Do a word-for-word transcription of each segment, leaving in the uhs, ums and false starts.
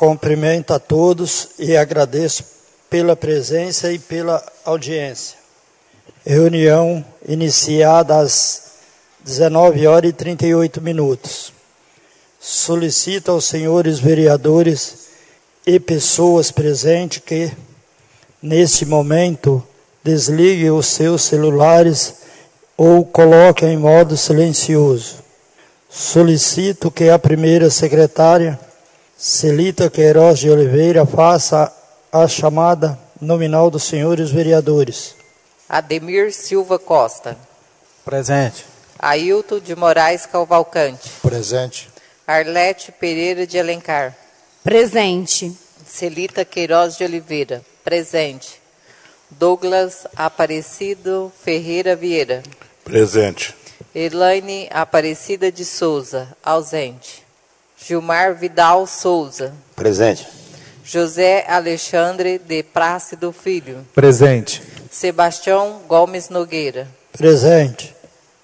Cumprimento a todos e agradeço pela presença e pela audiência. Reunião iniciada às dezenove horas e trinta e oito minutos. Solicito aos senhores vereadores e pessoas presentes que, neste momento, desliguem os seus celulares ou coloquem em modo silencioso. Solicito que a primeira secretária, Celita Queiroz de Oliveira, faça a chamada nominal dos senhores vereadores. Ademir Silva Costa. Presente. Ailton de Moraes Cavalcante. Presente. Arlete Pereira de Alencar. Presente. Celita Queiroz de Oliveira. Presente. Douglas Aparecido Ferreira Vieira. Presente. Elaine Aparecida de Souza. Ausente. Gilmar Vidal Souza. Presente. José Alexandre de Plácido Filho. Presente. Sebastião Gomes Nogueira. Presente.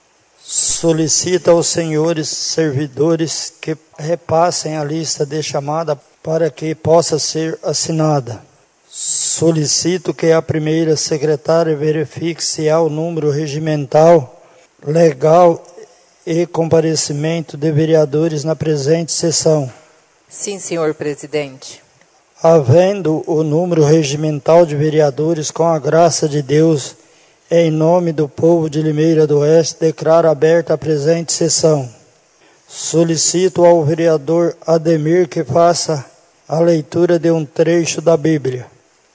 Solicito aos senhores servidores que repassem a lista de chamada para que possa ser assinada. Solicito que a primeira secretária verifique se há o número regimental, legal e comparecimento de vereadores na presente sessão. Sim, senhor presidente. Havendo o número regimental de vereadores, com a graça de Deus, em nome do povo de Limeira do Oeste, declaro aberta a presente sessão. Solicito ao vereador Ademir que faça a leitura de um trecho da Bíblia.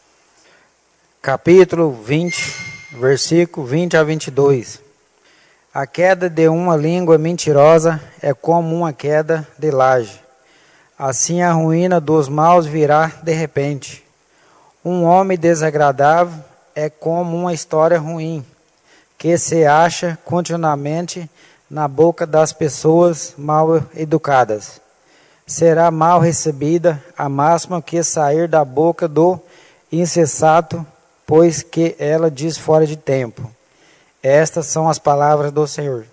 Capítulo vinte, versículo vinte a vinte e dois. A queda de uma língua mentirosa é como uma queda de laje. Assim a ruína dos maus virá de repente. Um homem desagradável é como uma história ruim, que se acha continuamente na boca das pessoas mal educadas. Será mal recebida a máxima que sair da boca do insensato, pois que ela diz fora de tempo. Estas são as palavras do Senhor.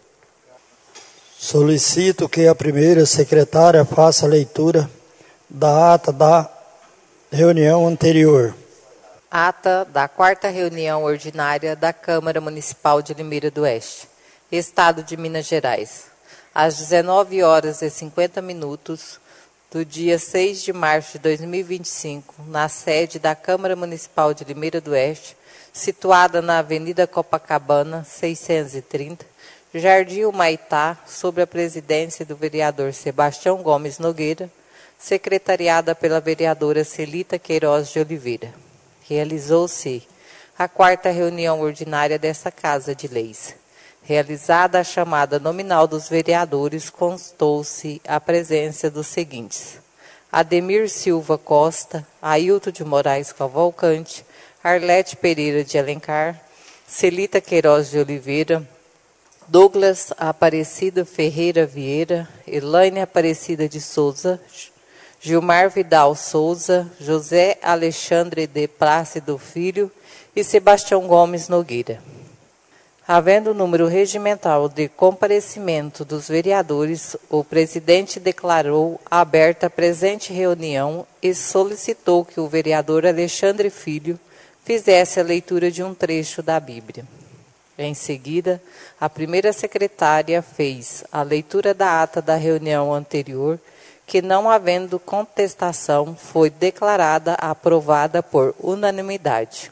Solicito que a primeira secretária faça a leitura da ata da reunião anterior. Ata da quarta reunião ordinária da Câmara Municipal de Limeira do Oeste, Estado de Minas Gerais, às dezenove horas e cinquenta minutos do dia seis de março de dois mil e vinte e cinco, na sede da Câmara Municipal de Limeira do Oeste, situada na Avenida Copacabana, seiscentos e trinta, Jardim Humaitá, sob a presidência do vereador Sebastião Gomes Nogueira, secretariada pela vereadora Celita Queiroz de Oliveira. Realizou-se a quarta reunião ordinária desta Casa de Leis. Realizada a chamada nominal dos vereadores, constou-se a presença dos seguintes: Ademir Silva Costa, Ailton de Moraes Cavalcante, Arlete Pereira de Alencar, Celita Queiroz de Oliveira, Douglas Aparecido Ferreira Vieira, Elaine Aparecida de Souza, Gilmar Vidal Souza, José Alexandre de Plácido Filho e Sebastião Gomes Nogueira. Havendo o número regimental de comparecimento dos vereadores, o presidente declarou aberta a presente reunião e solicitou que o vereador Alexandre Filho fizesse a leitura de um trecho da Bíblia. Em seguida, a primeira secretária fez a leitura da ata da reunião anterior, que, não havendo contestação, foi declarada aprovada por unanimidade.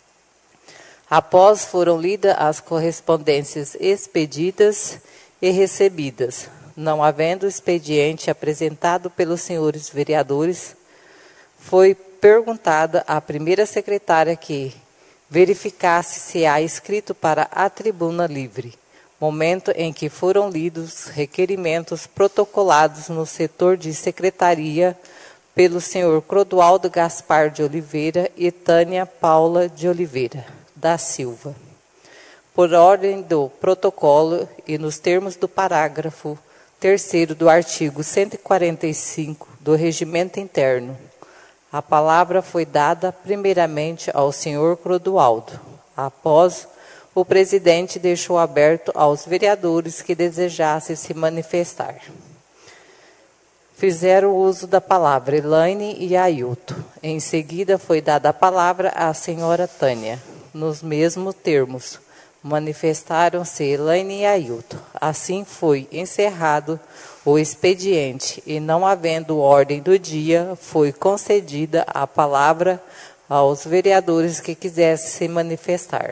Após foram lidas as correspondências expedidas e recebidas, não havendo expediente apresentado pelos senhores vereadores, foi perguntada à primeira secretária que verificasse se há escrito para a tribuna livre, momento em que foram lidos requerimentos protocolados no setor de secretaria pelo senhor Clodoaldo Gaspar de Oliveira e Tânia Paula de Oliveira da Silva. Por ordem do protocolo e nos termos do parágrafo terceiro do artigo cento e quarenta e cinco do Regimento Interno, a palavra foi dada primeiramente ao senhor Clodoaldo. Após, o presidente deixou aberto aos vereadores que desejassem se manifestar. Fizeram uso da palavra Elaine e Ailton. Em seguida, foi dada a palavra à senhora Tânia. Nos mesmos termos, manifestaram-se Elaine e Ailton. Assim foi encerrado o expediente e, não havendo ordem do dia, foi concedida a palavra aos vereadores que quisessem se manifestar.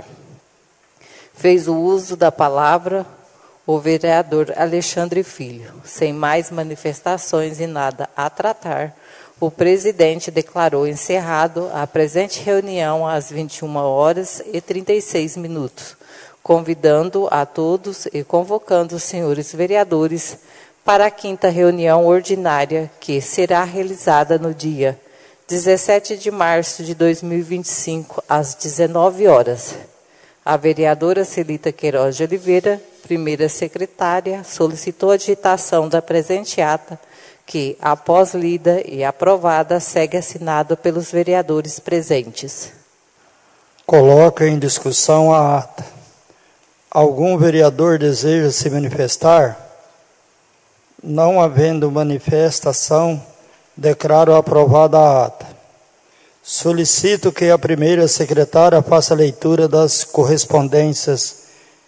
Fez o uso da palavra o vereador Alexandre Filho. Sem mais manifestações e nada a tratar, o presidente declarou encerrado a presente reunião às vinte e uma horas e trinta e seis minutos, convidando a todos e convocando os senhores vereadores para a quinta reunião ordinária, que será realizada no dia dezessete de março de dois mil e vinte e cinco, às dezenove horas. A vereadora Celita Queiroz de Oliveira, primeira secretária, solicitou a digitação da presente ata, que, após lida e aprovada, segue assinado pelos vereadores presentes. Coloca em discussão a ata. Algum vereador deseja se manifestar? Não havendo manifestação, declaro aprovada a ata. Solicito que a primeira secretária faça a leitura das correspondências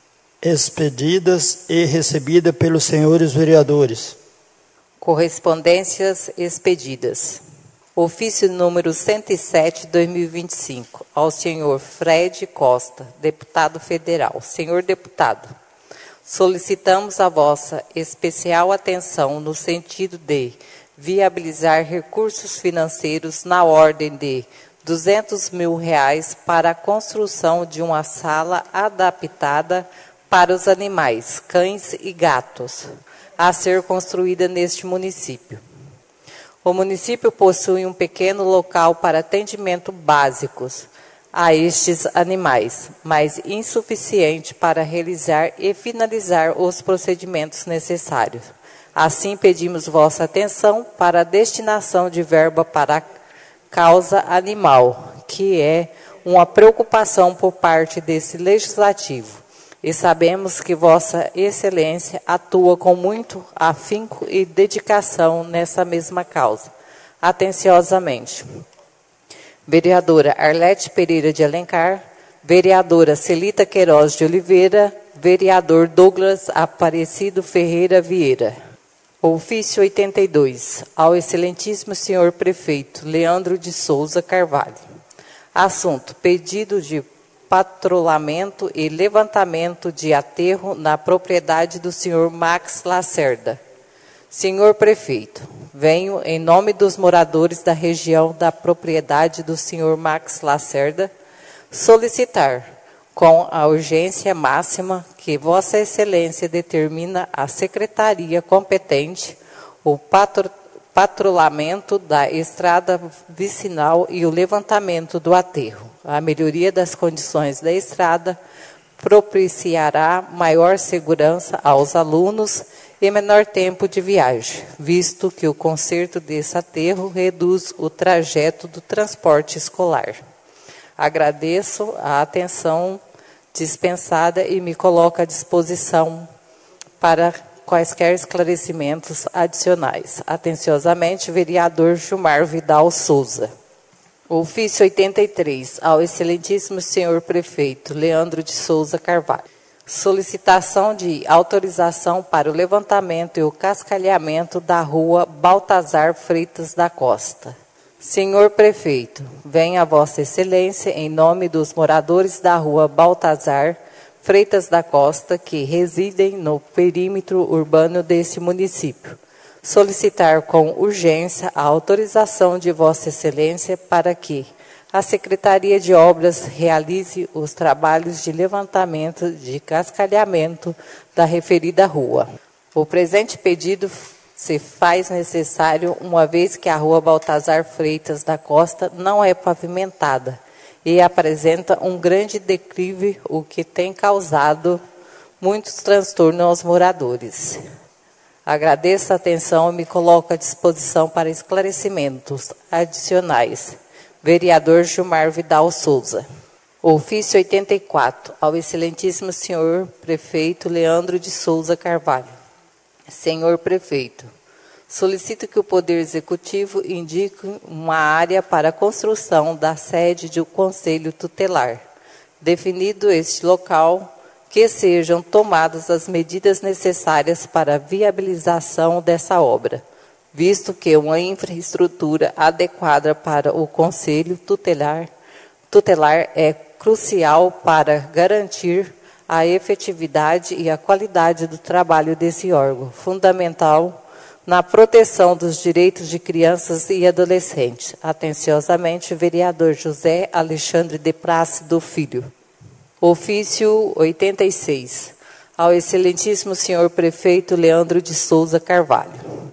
expedidas e recebidas pelos senhores vereadores. Correspondências expedidas. Ofício número cento e sete, dois mil e vinte e cinco, ao senhor Fred Costa, deputado federal. Senhor deputado, solicitamos a vossa especial atenção no sentido de viabilizar recursos financeiros na ordem de duzentos mil reais para a construção de uma sala adaptada para os animais, cães e gatos, a ser construída neste município. O município possui um pequeno local para atendimento básicos a estes animais, mas insuficiente para realizar e finalizar os procedimentos necessários. Assim, pedimos vossa atenção para a destinação de verba para a causa animal, que é uma preocupação por parte desse legislativo. E sabemos que Vossa Excelência atua com muito afinco e dedicação nessa mesma causa. Atenciosamente. Vereadora Arlete Pereira de Alencar, vereadora Celita Queiroz de Oliveira, vereador Douglas Aparecido Ferreira Vieira. Ofício oitenta e dois, ao excelentíssimo senhor prefeito Leandro de Souza Carvalho. Assunto, pedido de patrulhamento e levantamento de aterro na propriedade do senhor Max Lacerda. Senhor prefeito, venho em nome dos moradores da região da propriedade do senhor Max Lacerda solicitar, com a urgência máxima que Vossa Excelência determina à secretaria competente, o patro, patrulhamento da estrada vicinal e o levantamento do aterro. A melhoria das condições da estrada propiciará maior segurança aos alunos e menor tempo de viagem, visto que o conserto desse aterro reduz o trajeto do transporte escolar. Agradeço a atenção dispensada e me coloco à disposição para quaisquer esclarecimentos adicionais. Atenciosamente, vereador Gilmar Vidal Souza. Ofício oitenta e três, ao excelentíssimo senhor prefeito Leandro de Souza Carvalho. Solicitação de autorização para o levantamento e o cascalhamento da rua Baltazar Freitas da Costa. Senhor prefeito, venha a Vossa Excelência, em nome dos moradores da rua Baltazar Freitas da Costa, que residem no perímetro urbano desse município, solicitar com urgência a autorização de Vossa Excelência para que a Secretaria de Obras realize os trabalhos de levantamento de cascalhamento da referida rua. O presente pedido se faz necessário uma vez que a rua Baltazar Freitas da Costa não é pavimentada e apresenta um grande declive, o que tem causado muitos transtornos aos moradores. Agradeço a atenção e me coloco à disposição para esclarecimentos adicionais. Vereador Gilmar Vidal Souza. Ofício oitenta e quatro, ao excelentíssimo senhor prefeito Leandro de Souza Carvalho. Senhor prefeito, Solicito que o Poder Executivo indique uma área para a construção da sede do Conselho Tutelar. Definido este local, que sejam tomadas as medidas necessárias para a viabilização dessa obra, visto que uma infraestrutura adequada para o Conselho Tutelar, tutelar é crucial para garantir a efetividade e a qualidade do trabalho desse órgão, fundamental na proteção dos direitos de crianças e adolescentes. Atenciosamente, vereador José Alexandre de Plácido Filho. Ofício oitenta e seis. Ao excelentíssimo senhor prefeito Leandro de Souza Carvalho.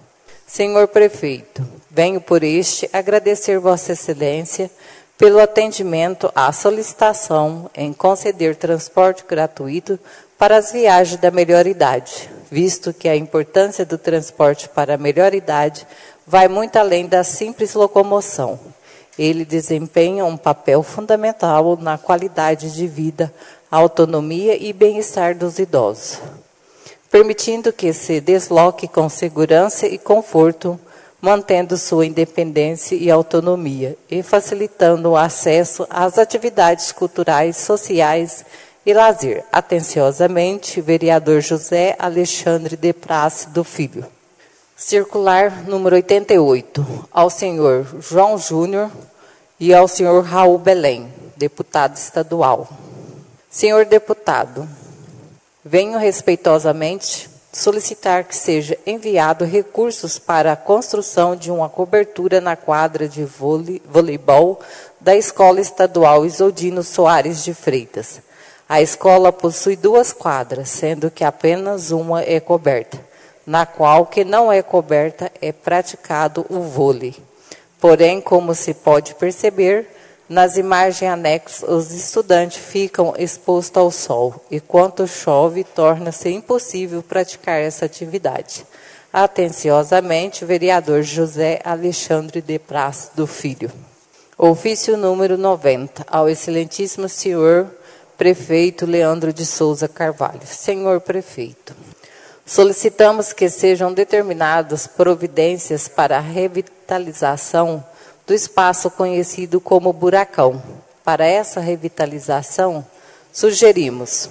Senhor prefeito, venho por este agradecer vossa excelência pelo atendimento à solicitação em conceder transporte gratuito para as viagens da melhor idade, visto que a importância do transporte para a melhor idade vai muito além da simples locomoção. Ele desempenha um papel fundamental na qualidade de vida, autonomia e bem-estar dos idosos, permitindo que se desloque com segurança e conforto, mantendo sua independência e autonomia e facilitando o acesso às atividades culturais, sociais e lazer. Atenciosamente, vereador José Alexandre de Plácido Filho. Circular número oitenta e oito, ao senhor João Júnior e ao senhor Raul Belém, deputado estadual. Senhor deputado, venho respeitosamente solicitar que seja enviado recursos para a construção de uma cobertura na quadra de vôlei, voleibol da Escola Estadual Isoldino Soares de Freitas. A escola possui duas quadras, sendo que apenas uma é coberta, na qual que não é coberta é praticado o vôlei. Porém, como se pode perceber, nas imagens anexas, os estudantes ficam expostos ao sol e, quando chove, torna-se impossível praticar essa atividade. Atenciosamente, vereador José Alexandre de Plácido Filho. Ofício número noventa, ao excelentíssimo senhor prefeito Leandro de Souza Carvalho. Senhor prefeito, solicitamos que sejam determinadas providências para a revitalização do espaço conhecido como Buracão. Para essa revitalização, sugerimos,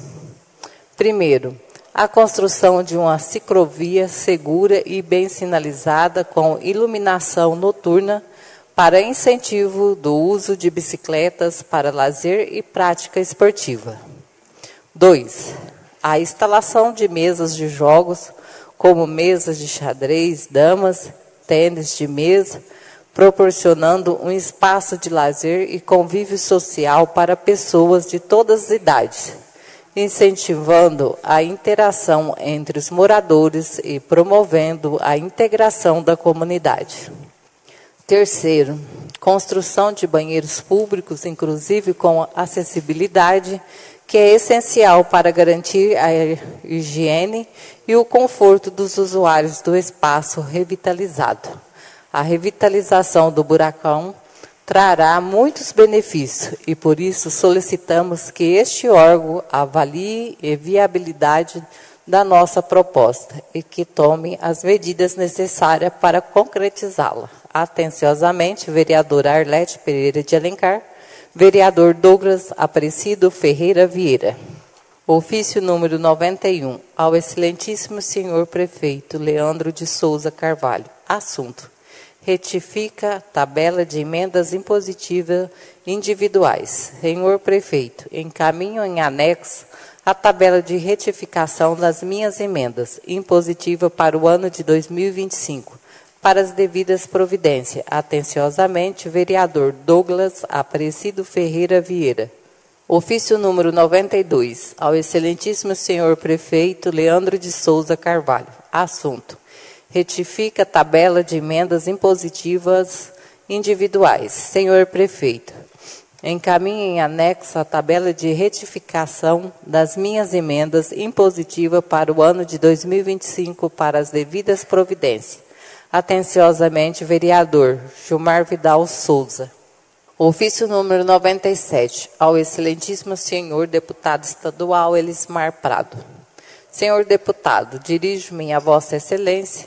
primeiro, a construção de uma ciclovia segura e bem sinalizada com iluminação noturna para incentivo do uso de bicicletas para lazer e prática esportiva. Dois, a instalação de mesas de jogos, como mesas de xadrez, damas, tênis de mesa, proporcionando um espaço de lazer e convívio social para pessoas de todas as idades, incentivando a interação entre os moradores e promovendo a integração da comunidade. Terceiro, construção de banheiros públicos, inclusive com acessibilidade, que é essencial para garantir a higiene e o conforto dos usuários do espaço revitalizado. A revitalização do Buracão trará muitos benefícios e, por isso, solicitamos que este órgão avalie a viabilidade da nossa proposta e que tome as medidas necessárias para concretizá-la. Atenciosamente, vereador Arlete Pereira de Alencar, vereador Douglas Aparecido Ferreira Vieira. Ofício número noventa e um, ao excelentíssimo senhor prefeito Leandro de Souza Carvalho. Assunto: retifica tabela de emendas impositivas individuais. Senhor prefeito, encaminho em anexo a tabela de retificação das minhas emendas impositivas para o ano de dois mil e vinte e cinco, para as devidas providências. Atenciosamente, vereador Douglas Aparecido Ferreira Vieira. Ofício número noventa e dois, ao excelentíssimo senhor prefeito Leandro de Souza Carvalho. Assunto: retifica a tabela de emendas impositivas individuais. Senhor prefeito, encaminhe em anexo a tabela de retificação das minhas emendas impositivas para o ano de dois mil e vinte e cinco para as devidas providências. Atenciosamente, vereador Gilmar Vidal Souza. Ofício número noventa e sete, ao excelentíssimo senhor deputado estadual Elismar Prado. Senhor deputado, dirijo-me a vossa excelência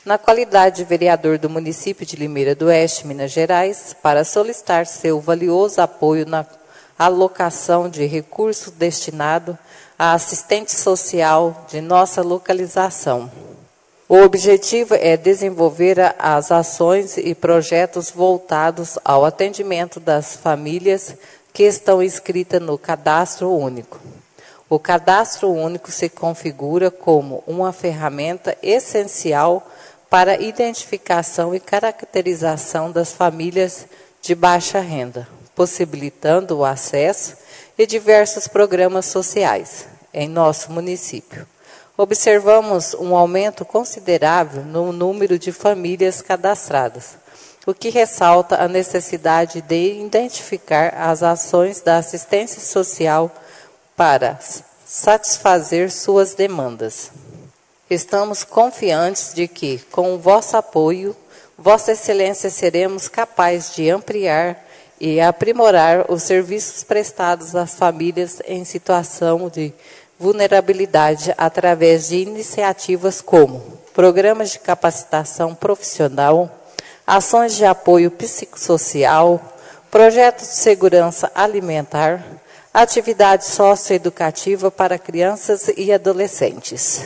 na qualidade de vereador do município de Limeira do Oeste, Minas Gerais, para solicitar seu valioso apoio na alocação de recursos destinado à assistente social de nossa localização. O objetivo é desenvolver as ações e projetos voltados ao atendimento das famílias que estão inscritas no Cadastro Único. O Cadastro Único se configura como uma ferramenta essencial para a identificação e caracterização das famílias de baixa renda, possibilitando o acesso a diversos programas sociais em nosso município. Observamos um aumento considerável no número de famílias cadastradas, o que ressalta a necessidade de identificar as ações da assistência social para satisfazer suas demandas. Estamos confiantes de que, com o vosso apoio, Vossa Excelência seremos capazes de ampliar e aprimorar os serviços prestados às famílias em situação de vulnerabilidade através de iniciativas como programas de capacitação profissional, ações de apoio psicossocial, projetos de segurança alimentar, atividade socioeducativa para crianças e adolescentes.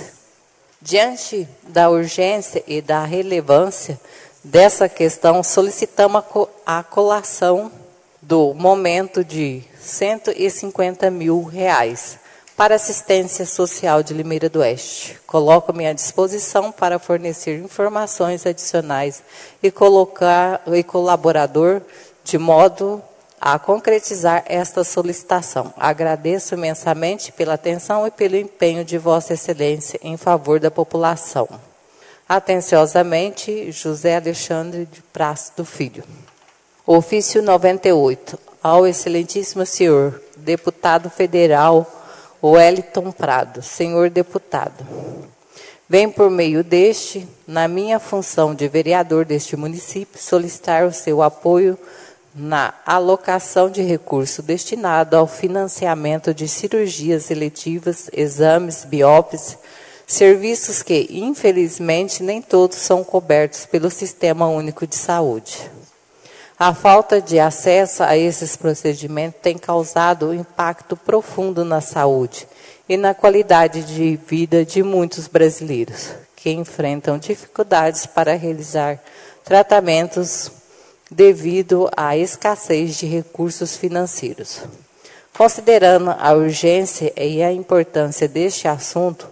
Diante da urgência e da relevância dessa questão, solicitamos a colação do momento de cento e cinquenta mil reais para assistência social de Limeira do Oeste. Coloco-me à disposição para fornecer informações adicionais e colocar e colaborador de modo a concretizar esta solicitação. Agradeço imensamente pela atenção e pelo empenho de Vossa Excelência em favor da população. Atenciosamente, José Alexandre de Praça do Filho. Ofício noventa e oito. Ao excelentíssimo senhor deputado federal Wellington Prado. Senhor deputado, venho por meio deste, na minha função de vereador deste município, solicitar o seu apoio na alocação de recurso destinado ao financiamento de cirurgias eletivas, exames, biópsias, serviços que, infelizmente, nem todos são cobertos pelo Sistema Único de Saúde. A falta de acesso a esses procedimentos tem causado um impacto profundo na saúde e na qualidade de vida de muitos brasileiros, que enfrentam dificuldades para realizar tratamentos devido à escassez de recursos financeiros. Considerando a urgência e a importância deste assunto,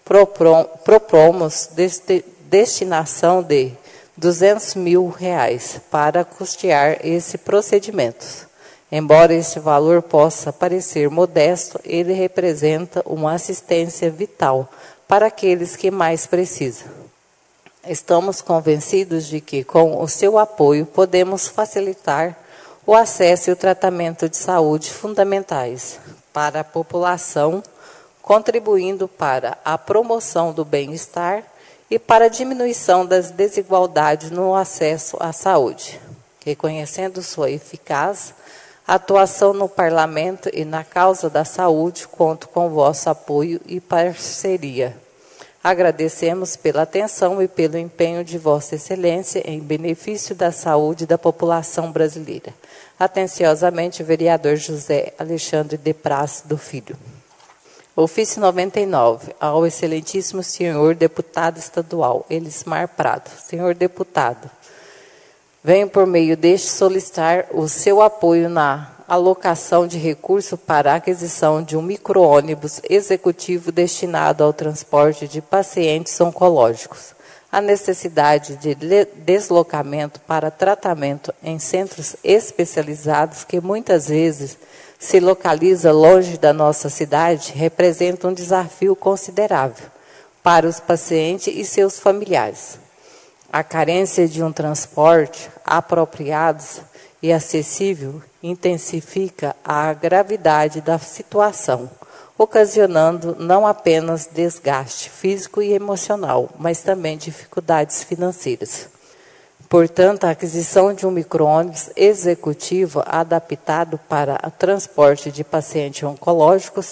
propomos destinação de duzentos mil reais para custear esse procedimento. Embora esse valor possa parecer modesto, ele representa uma assistência vital para aqueles que mais precisam. Estamos convencidos de que, com o seu apoio, podemos facilitar o acesso e o tratamento de saúde fundamentais para a população, contribuindo para a promoção do bem-estar e para a diminuição das desigualdades no acesso à saúde. Reconhecendo sua eficaz atuação no Parlamento e na causa da saúde, conto com vosso apoio e parceria. Agradecemos pela atenção e pelo empenho de Vossa Excelência em benefício da saúde da população brasileira. Atenciosamente, o vereador José Alexandre de Praça do Filho. Ofício noventa e nove, ao excelentíssimo senhor deputado estadual Elismar Prado. Senhor deputado, venho por meio deste solicitar o seu apoio na alocação de recurso para a aquisição de um micro-ônibus executivo destinado ao transporte de pacientes oncológicos. A necessidade de deslocamento para tratamento em centros especializados que muitas vezes se localiza longe da nossa cidade representa um desafio considerável para os pacientes e seus familiares. A carência de um transporte apropriado e acessível intensifica a gravidade da situação, ocasionando não apenas desgaste físico e emocional, mas também dificuldades financeiras. Portanto, a aquisição de um micro-ônibus executivo adaptado para o transporte de pacientes oncológicos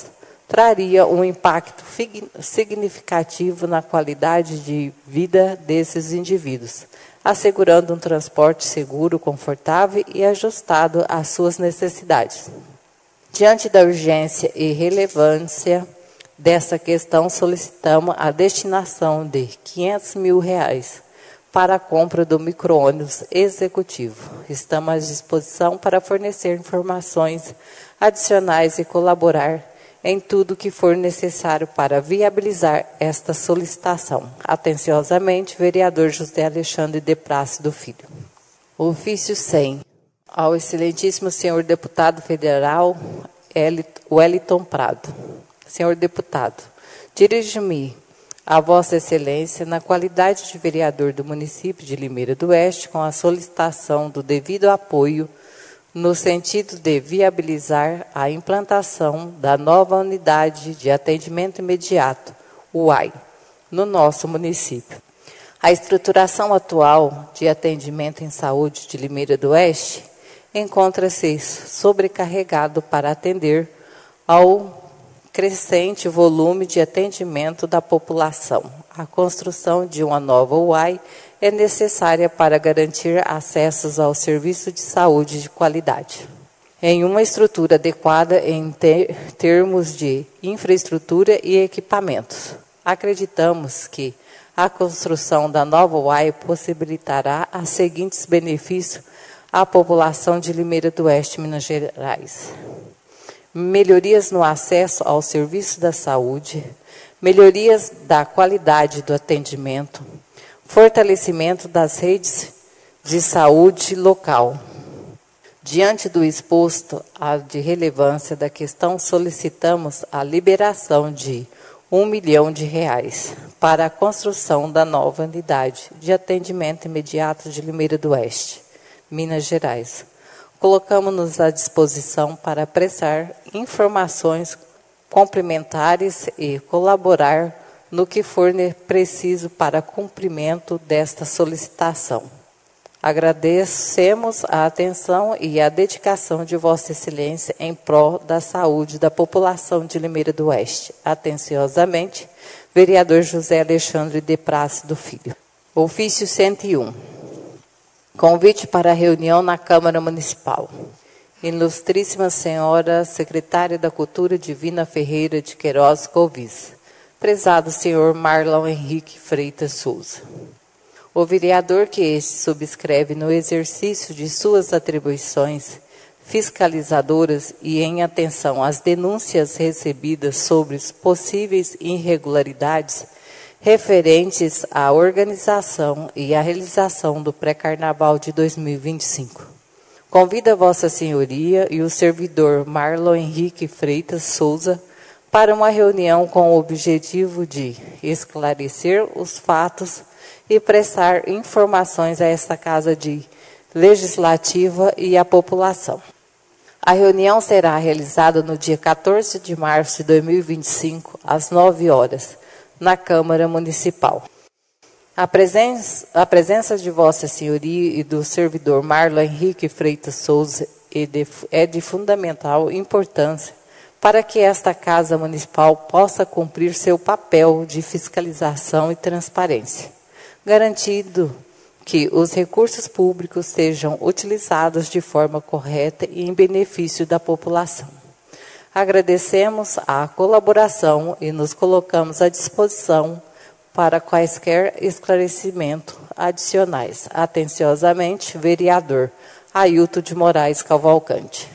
traria um impacto significativo na qualidade de vida desses indivíduos, assegurando um transporte seguro, confortável e ajustado às suas necessidades. Diante da urgência e relevância dessa questão, solicitamos a destinação de quinhentos mil reais para a compra do micro-ônibus executivo. Estamos à disposição para fornecer informações adicionais e colaborar em tudo que for necessário para viabilizar esta solicitação. Atenciosamente, vereador José Alexandre de Plácido Filho. Ofício cem. Ao excelentíssimo senhor deputado federal Wellington Prado. Senhor deputado, dirijo-me a Vossa Excelência na qualidade de vereador do município de Limeira do Oeste com a solicitação do devido apoio no sentido de viabilizar a implantação da nova unidade de atendimento imediato, U A I, no nosso município. A estruturação atual de atendimento em saúde de Limeira do Oeste encontra-se sobrecarregado para atender ao crescente volume de atendimento da população. A construção de uma nova U A I é necessária para garantir acessos ao serviço de saúde de qualidade, em uma estrutura adequada em ter, termos de infraestrutura e equipamentos. Acreditamos que a construção da nova U A I possibilitará os seguintes benefícios à população de Limeira do Oeste, Minas Gerais: melhorias no acesso ao serviço da saúde, melhorias da qualidade do atendimento, fortalecimento das redes de saúde local. Diante do exposto a de relevância da questão, solicitamos a liberação de um milhão de reais para a construção da nova unidade de atendimento imediato de Limeira do Oeste, Minas Gerais. Colocamos-nos à disposição para prestar informações complementares e colaborar no que for preciso para cumprimento desta solicitação. Agradecemos a atenção e a dedicação de Vossa Excelência em prol da saúde da população de Limeira do Oeste. Atenciosamente, vereador José Alexandre de Plácido Filho. Ofício cento e um. Convite para a reunião na Câmara Municipal. Ilustríssima Senhora Secretária da Cultura Divina Ferreira de Queiroz Covis. Prezado senhor Marlon Henrique Freitas Souza. O vereador que este subscreve no exercício de suas atribuições fiscalizadoras e em atenção às denúncias recebidas sobre possíveis irregularidades referentes à organização e à realização do pré-carnaval de dois mil e vinte e cinco. Convida Vossa Senhoria e o servidor Marlon Henrique Freitas Souza para uma reunião com o objetivo de esclarecer os fatos e prestar informações a esta Casa de Legislativa e à população. A reunião será realizada no dia quatorze de março de dois mil e vinte e cinco, às nove horas, na Câmara Municipal. A presença, a presença de Vossa Senhoria e do servidor Marlon Henrique Freitas Souza é de, é de fundamental importância para que esta Casa Municipal possa cumprir seu papel de fiscalização e transparência, garantindo que os recursos públicos sejam utilizados de forma correta e em benefício da população. Agradecemos a colaboração e nos colocamos à disposição para quaisquer esclarecimentos adicionais. Atenciosamente, vereador Ailton de Moraes Cavalcante.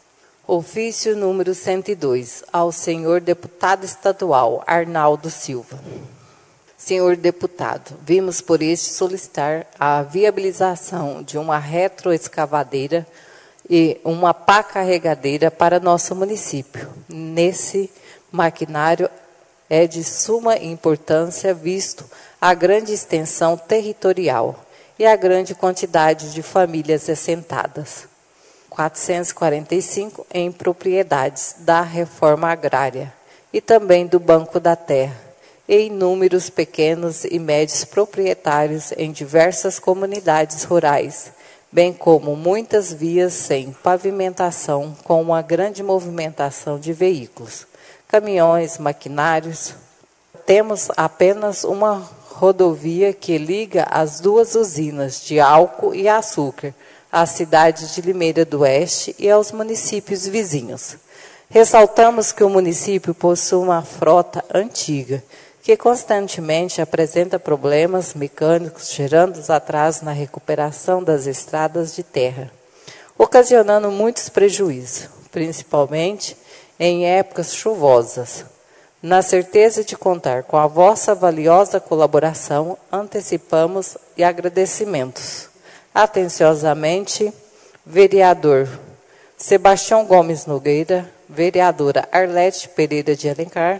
Ofício número cento e dois, ao senhor deputado estadual Arnaldo Silva. Senhor deputado, vimos por este solicitar a viabilização de uma retroescavadeira e uma pá carregadeira para nosso município. Nesse maquinário é de suma importância, visto a grande extensão territorial e a grande quantidade de famílias assentadas. quatrocentos e quarenta e cinco em propriedades da reforma agrária e também do Banco da Terra, e inúmeros pequenos e médios proprietários em diversas comunidades rurais, bem como muitas vias sem pavimentação com uma grande movimentação de veículos. caminhões, maquinários. Temos apenas uma rodovia que liga as duas usinas de álcool e açúcar, à cidade de Limeira do Oeste e aos municípios vizinhos. Ressaltamos que o município possui uma frota antiga, que constantemente apresenta problemas mecânicos, gerando atrasos na recuperação das estradas de terra, ocasionando muitos prejuízos, principalmente em épocas chuvosas. Na certeza de contar com a vossa valiosa colaboração, antecipamos e agradecimentos. Atenciosamente, vereador Sebastião Gomes Nogueira, vereadora Arlete Pereira de Alencar,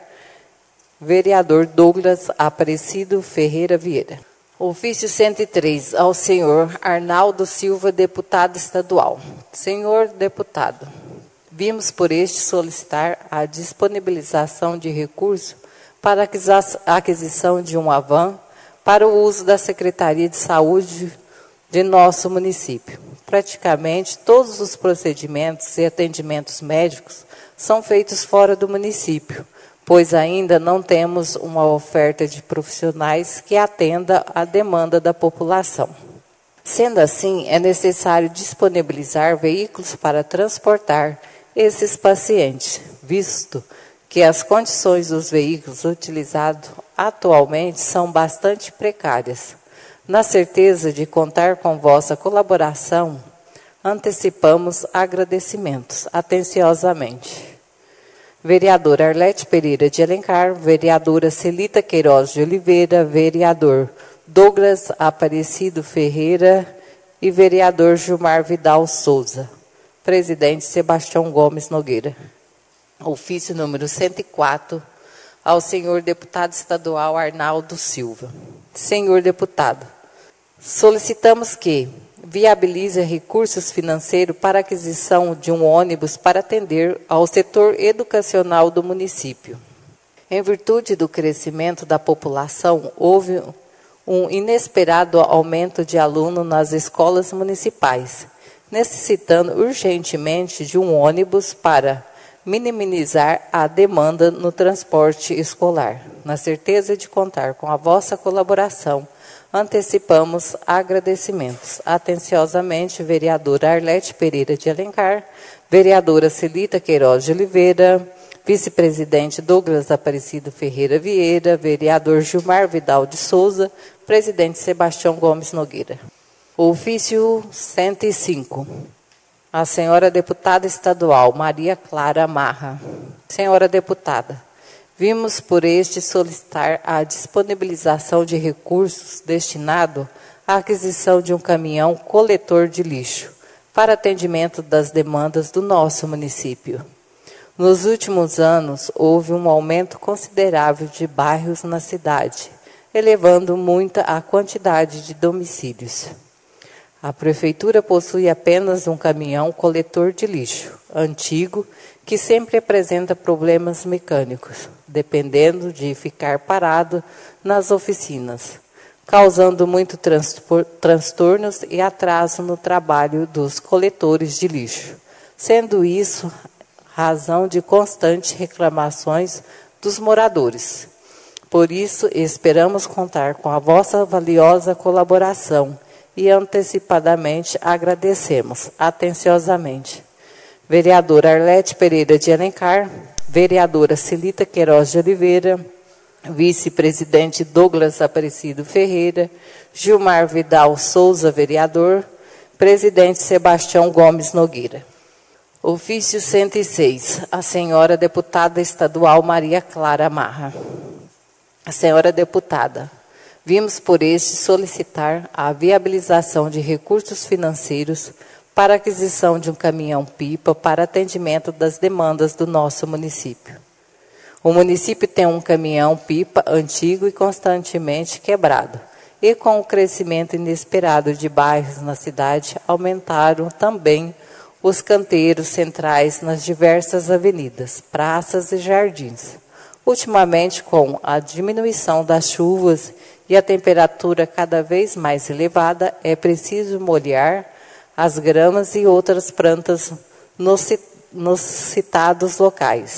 vereador Douglas Aparecido Ferreira Vieira. Ofício cento e três, ao senhor Arnaldo Silva, deputado estadual. Senhor deputado, vimos por este solicitar a disponibilização de recursos para a aquisição de uma van para o uso da Secretaria de Saúde de nosso município. Praticamente todos os procedimentos e atendimentos médicos são feitos fora do município, pois ainda não temos uma oferta de profissionais que atenda à demanda da população. Sendo assim, é necessário disponibilizar veículos para transportar esses pacientes, visto que as condições dos veículos utilizados atualmente são bastante precárias. Na certeza de contar com vossa colaboração, antecipamos agradecimentos atenciosamente. Vereadora Arlete Pereira de Alencar, vereadora Celita Queiroz de Oliveira, vereador Douglas Aparecido Ferreira e vereador Gilmar Vidal Souza. Presidente Sebastião Gomes Nogueira. Ofício número cento e quatro, ao senhor deputado estadual Arnaldo Silva. Senhor deputado, solicitamos que viabilize recursos financeiros para aquisição de um ônibus para atender ao setor educacional do município. Em virtude do crescimento da população, houve um inesperado aumento de alunos nas escolas municipais, necessitando urgentemente de um ônibus para minimizar a demanda no transporte escolar. Na certeza de contar com a vossa colaboração, antecipamos agradecimentos. Atenciosamente, vereadora Arlete Pereira de Alencar, vereadora Celita Queiroz de Oliveira, vice-presidente Douglas Aparecido Ferreira Vieira, vereador Gilmar Vidal de Souza, presidente Sebastião Gomes Nogueira. Ofício cento e cinco. A senhora deputada estadual Maria Clara Marra. Senhora deputada, vimos por este solicitar a disponibilização de recursos destinado à aquisição de um caminhão coletor de lixo para atendimento das demandas do nosso município. Nos últimos anos, houve um aumento considerável de bairros na cidade, elevando muito a quantidade de domicílios. A prefeitura possui apenas um caminhão coletor de lixo, antigo, que sempre apresenta problemas mecânicos, dependendo de ficar parado nas oficinas, causando muito transtornos e atraso no trabalho dos coletores de lixo, sendo isso razão de constantes reclamações dos moradores. Por isso, esperamos contar com a vossa valiosa colaboração e antecipadamente agradecemos atenciosamente. Vereadora Arlete Pereira de Alencar, vereadora Celita Queiroz de Oliveira, vice-presidente Douglas Aparecido Ferreira, Gilmar Vidal Souza, vereador, presidente Sebastião Gomes Nogueira. Ofício cento e seis, a senhora deputada estadual Maria Clara Marra. A senhora deputada, vimos por este solicitar a viabilização de recursos financeiros para a aquisição de um caminhão-pipa para atendimento das demandas do nosso município. O município tem um caminhão-pipa antigo e constantemente quebrado, e com o crescimento inesperado de bairros na cidade, aumentaram também os canteiros centrais nas diversas avenidas, praças e jardins. Ultimamente, com a diminuição das chuvas e a temperatura cada vez mais elevada, é preciso molhar as gramas e outras plantas nos, nos citados locais.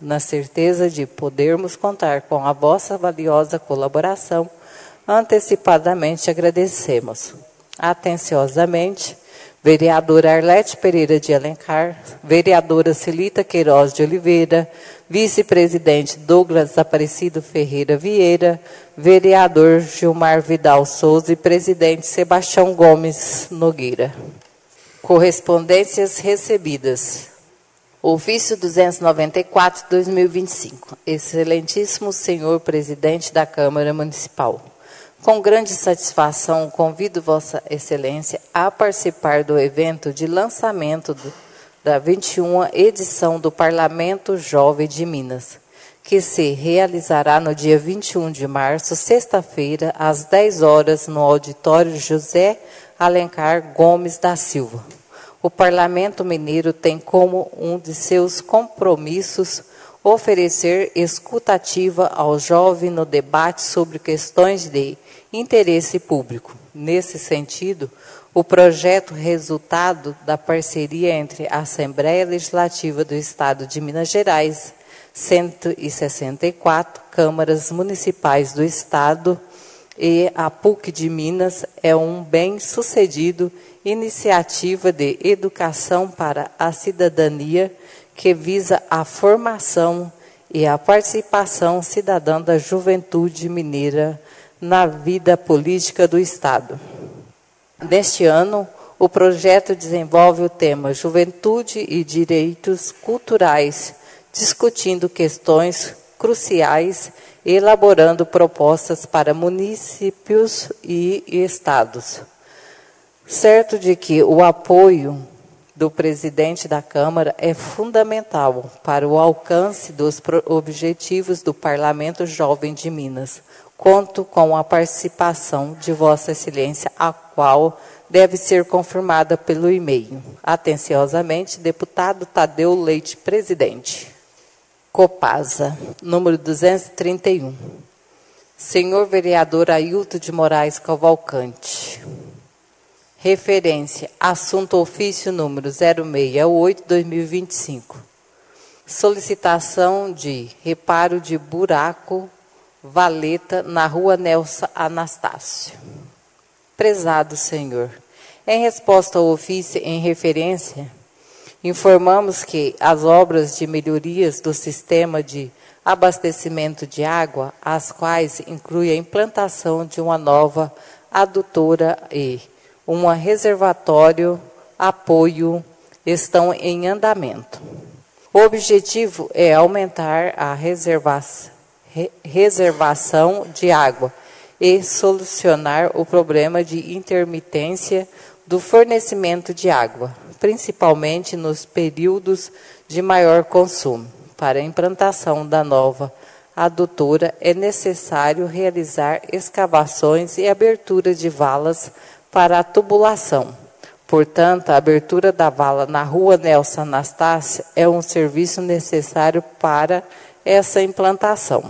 na certeza de podermos contar com a vossa valiosa colaboração. Antecipadamente agradecemos. Atenciosamente, vereadora Arlete Pereira de Alencar, vereadora Celita Queiroz de Oliveira, vice-presidente Douglas Aparecido Ferreira Vieira, vereador Gilmar Vidal Souza e presidente Sebastião Gomes Nogueira. Correspondências recebidas. Ofício duzentos e noventa e quatro, dois mil e vinte e cinco. Excelentíssimo senhor presidente da Câmara Municipal. Com grande satisfação, convido Vossa Excelência a participar do evento de lançamento do, da vinte e uma edição do Parlamento Jovem de Minas, que se realizará no dia vinte e um de março, sexta-feira, às dez horas, no auditório José Alencar Gomes da Silva. O Parlamento Mineiro tem como um de seus compromissos oferecer escutativa ao jovem no debate sobre questões de interesse público. Nesse sentido, o projeto resultado da parceria entre a Assembleia Legislativa do Estado de Minas Gerais, cento e sessenta e quatro câmaras municipais do Estado e a P U C de Minas é um bem-sucedido iniciativa de educação para a cidadania que visa a formação e a participação cidadã da juventude mineira na vida política do Estado. Neste ano, o projeto desenvolve o tema Juventude e Direitos Culturais, discutindo questões cruciais e elaborando propostas para municípios e estados. Certo de que o apoio do presidente da Câmara é fundamental para o alcance dos objetivos do Parlamento Jovem de Minas. Conto com a participação de Vossa Excelência, a qual deve ser confirmada pelo e-mail. Atenciosamente, deputado Tadeu Leite, presidente. Copasa, número duzentos e trinta e um. Senhor vereador Ailton de Moraes Cavalcante. Referência, assunto ofício número zero seis oito, dois mil e vinte e cinco. Solicitação de reparo de buraco valeta na rua Nelson Anastácio. Prezado senhor, em resposta ao ofício em referência, informamos que as obras de melhorias do sistema de abastecimento de água, as quais inclui a implantação de uma nova adutora e um reservatório apoio, estão em andamento. O objetivo é aumentar a reservação reservação de água e solucionar o problema de intermitência do fornecimento de água, principalmente nos períodos de maior consumo. Para a implantação da nova adutora, é necessário realizar escavações e abertura de valas para a tubulação. Portanto, a abertura da vala na rua Nelson Anastácio é um serviço necessário para essa implantação.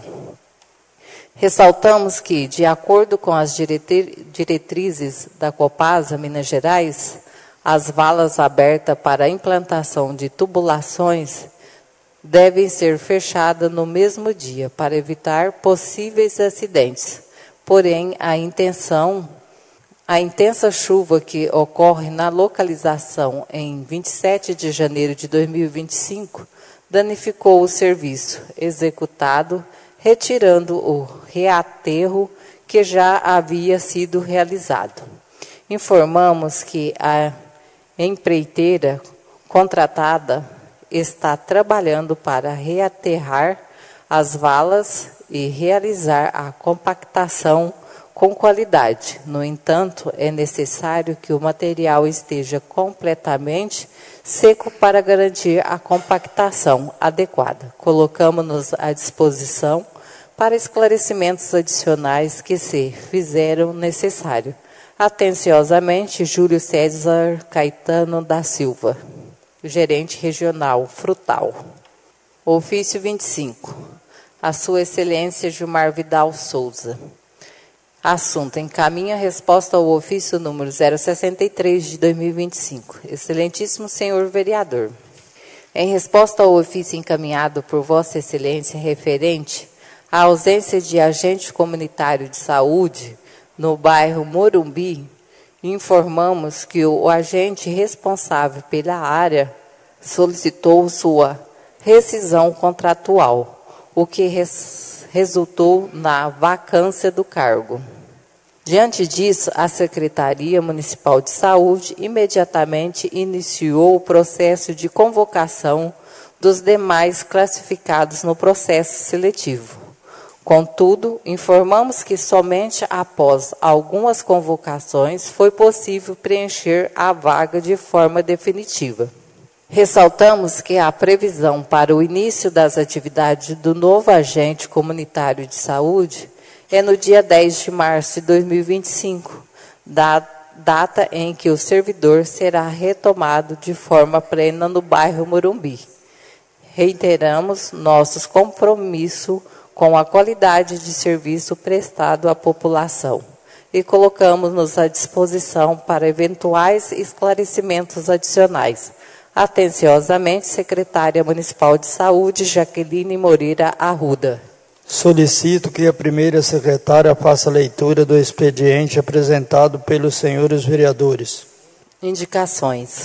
Ressaltamos que, de acordo com as diretrizes da Copasa Minas Gerais, as valas abertas para a implantação de tubulações devem ser fechadas no mesmo dia para evitar possíveis acidentes. Porém, a intenção, a intensa chuva que ocorre na localização em vinte e sete de janeiro de dois mil e vinte e cinco danificou o serviço executado, retirando o reaterro que já havia sido realizado. Informamos que a empreiteira contratada está trabalhando para reaterrar as valas e realizar a compactação com qualidade. No entanto, é necessário que o material esteja completamente seco para garantir a compactação adequada. Colocamos-nos à disposição para esclarecimentos adicionais que se fizeram necessário. Atenciosamente, Júlio César Caetano da Silva, gerente regional Frutal. Ofício vinte e cinco. A Sua Excelência Gilmar Vidal Souza. Assunto: encaminha resposta ao ofício número zero sessenta e três de dois mil e vinte e cinco. Excelentíssimo senhor vereador, Em resposta ao ofício encaminhado por Vossa Excelência referente à ausência de agente comunitário de saúde no bairro Morumbi, informamos que o agente responsável pela área solicitou sua rescisão contratual, o que res, resultou na vacância do cargo. Diante disso, a Secretaria Municipal de Saúde imediatamente iniciou o processo de convocação dos demais classificados no processo seletivo. Contudo, informamos que somente após algumas convocações foi possível preencher a vaga de forma definitiva. Ressaltamos que a previsão para o início das atividades do novo agente comunitário de saúde é no dia dez de março de dois mil e vinte e cinco, da data em que o servidor será retomado de forma plena no bairro Morumbi. Reiteramos nossos compromissos com a qualidade de serviço prestado à população e colocamos-nos à disposição para eventuais esclarecimentos adicionais. Atenciosamente, Secretária Municipal de Saúde, Jaqueline Moreira Arruda. Solicito que a primeira secretária faça a leitura do expediente apresentado pelos senhores vereadores. Indicações.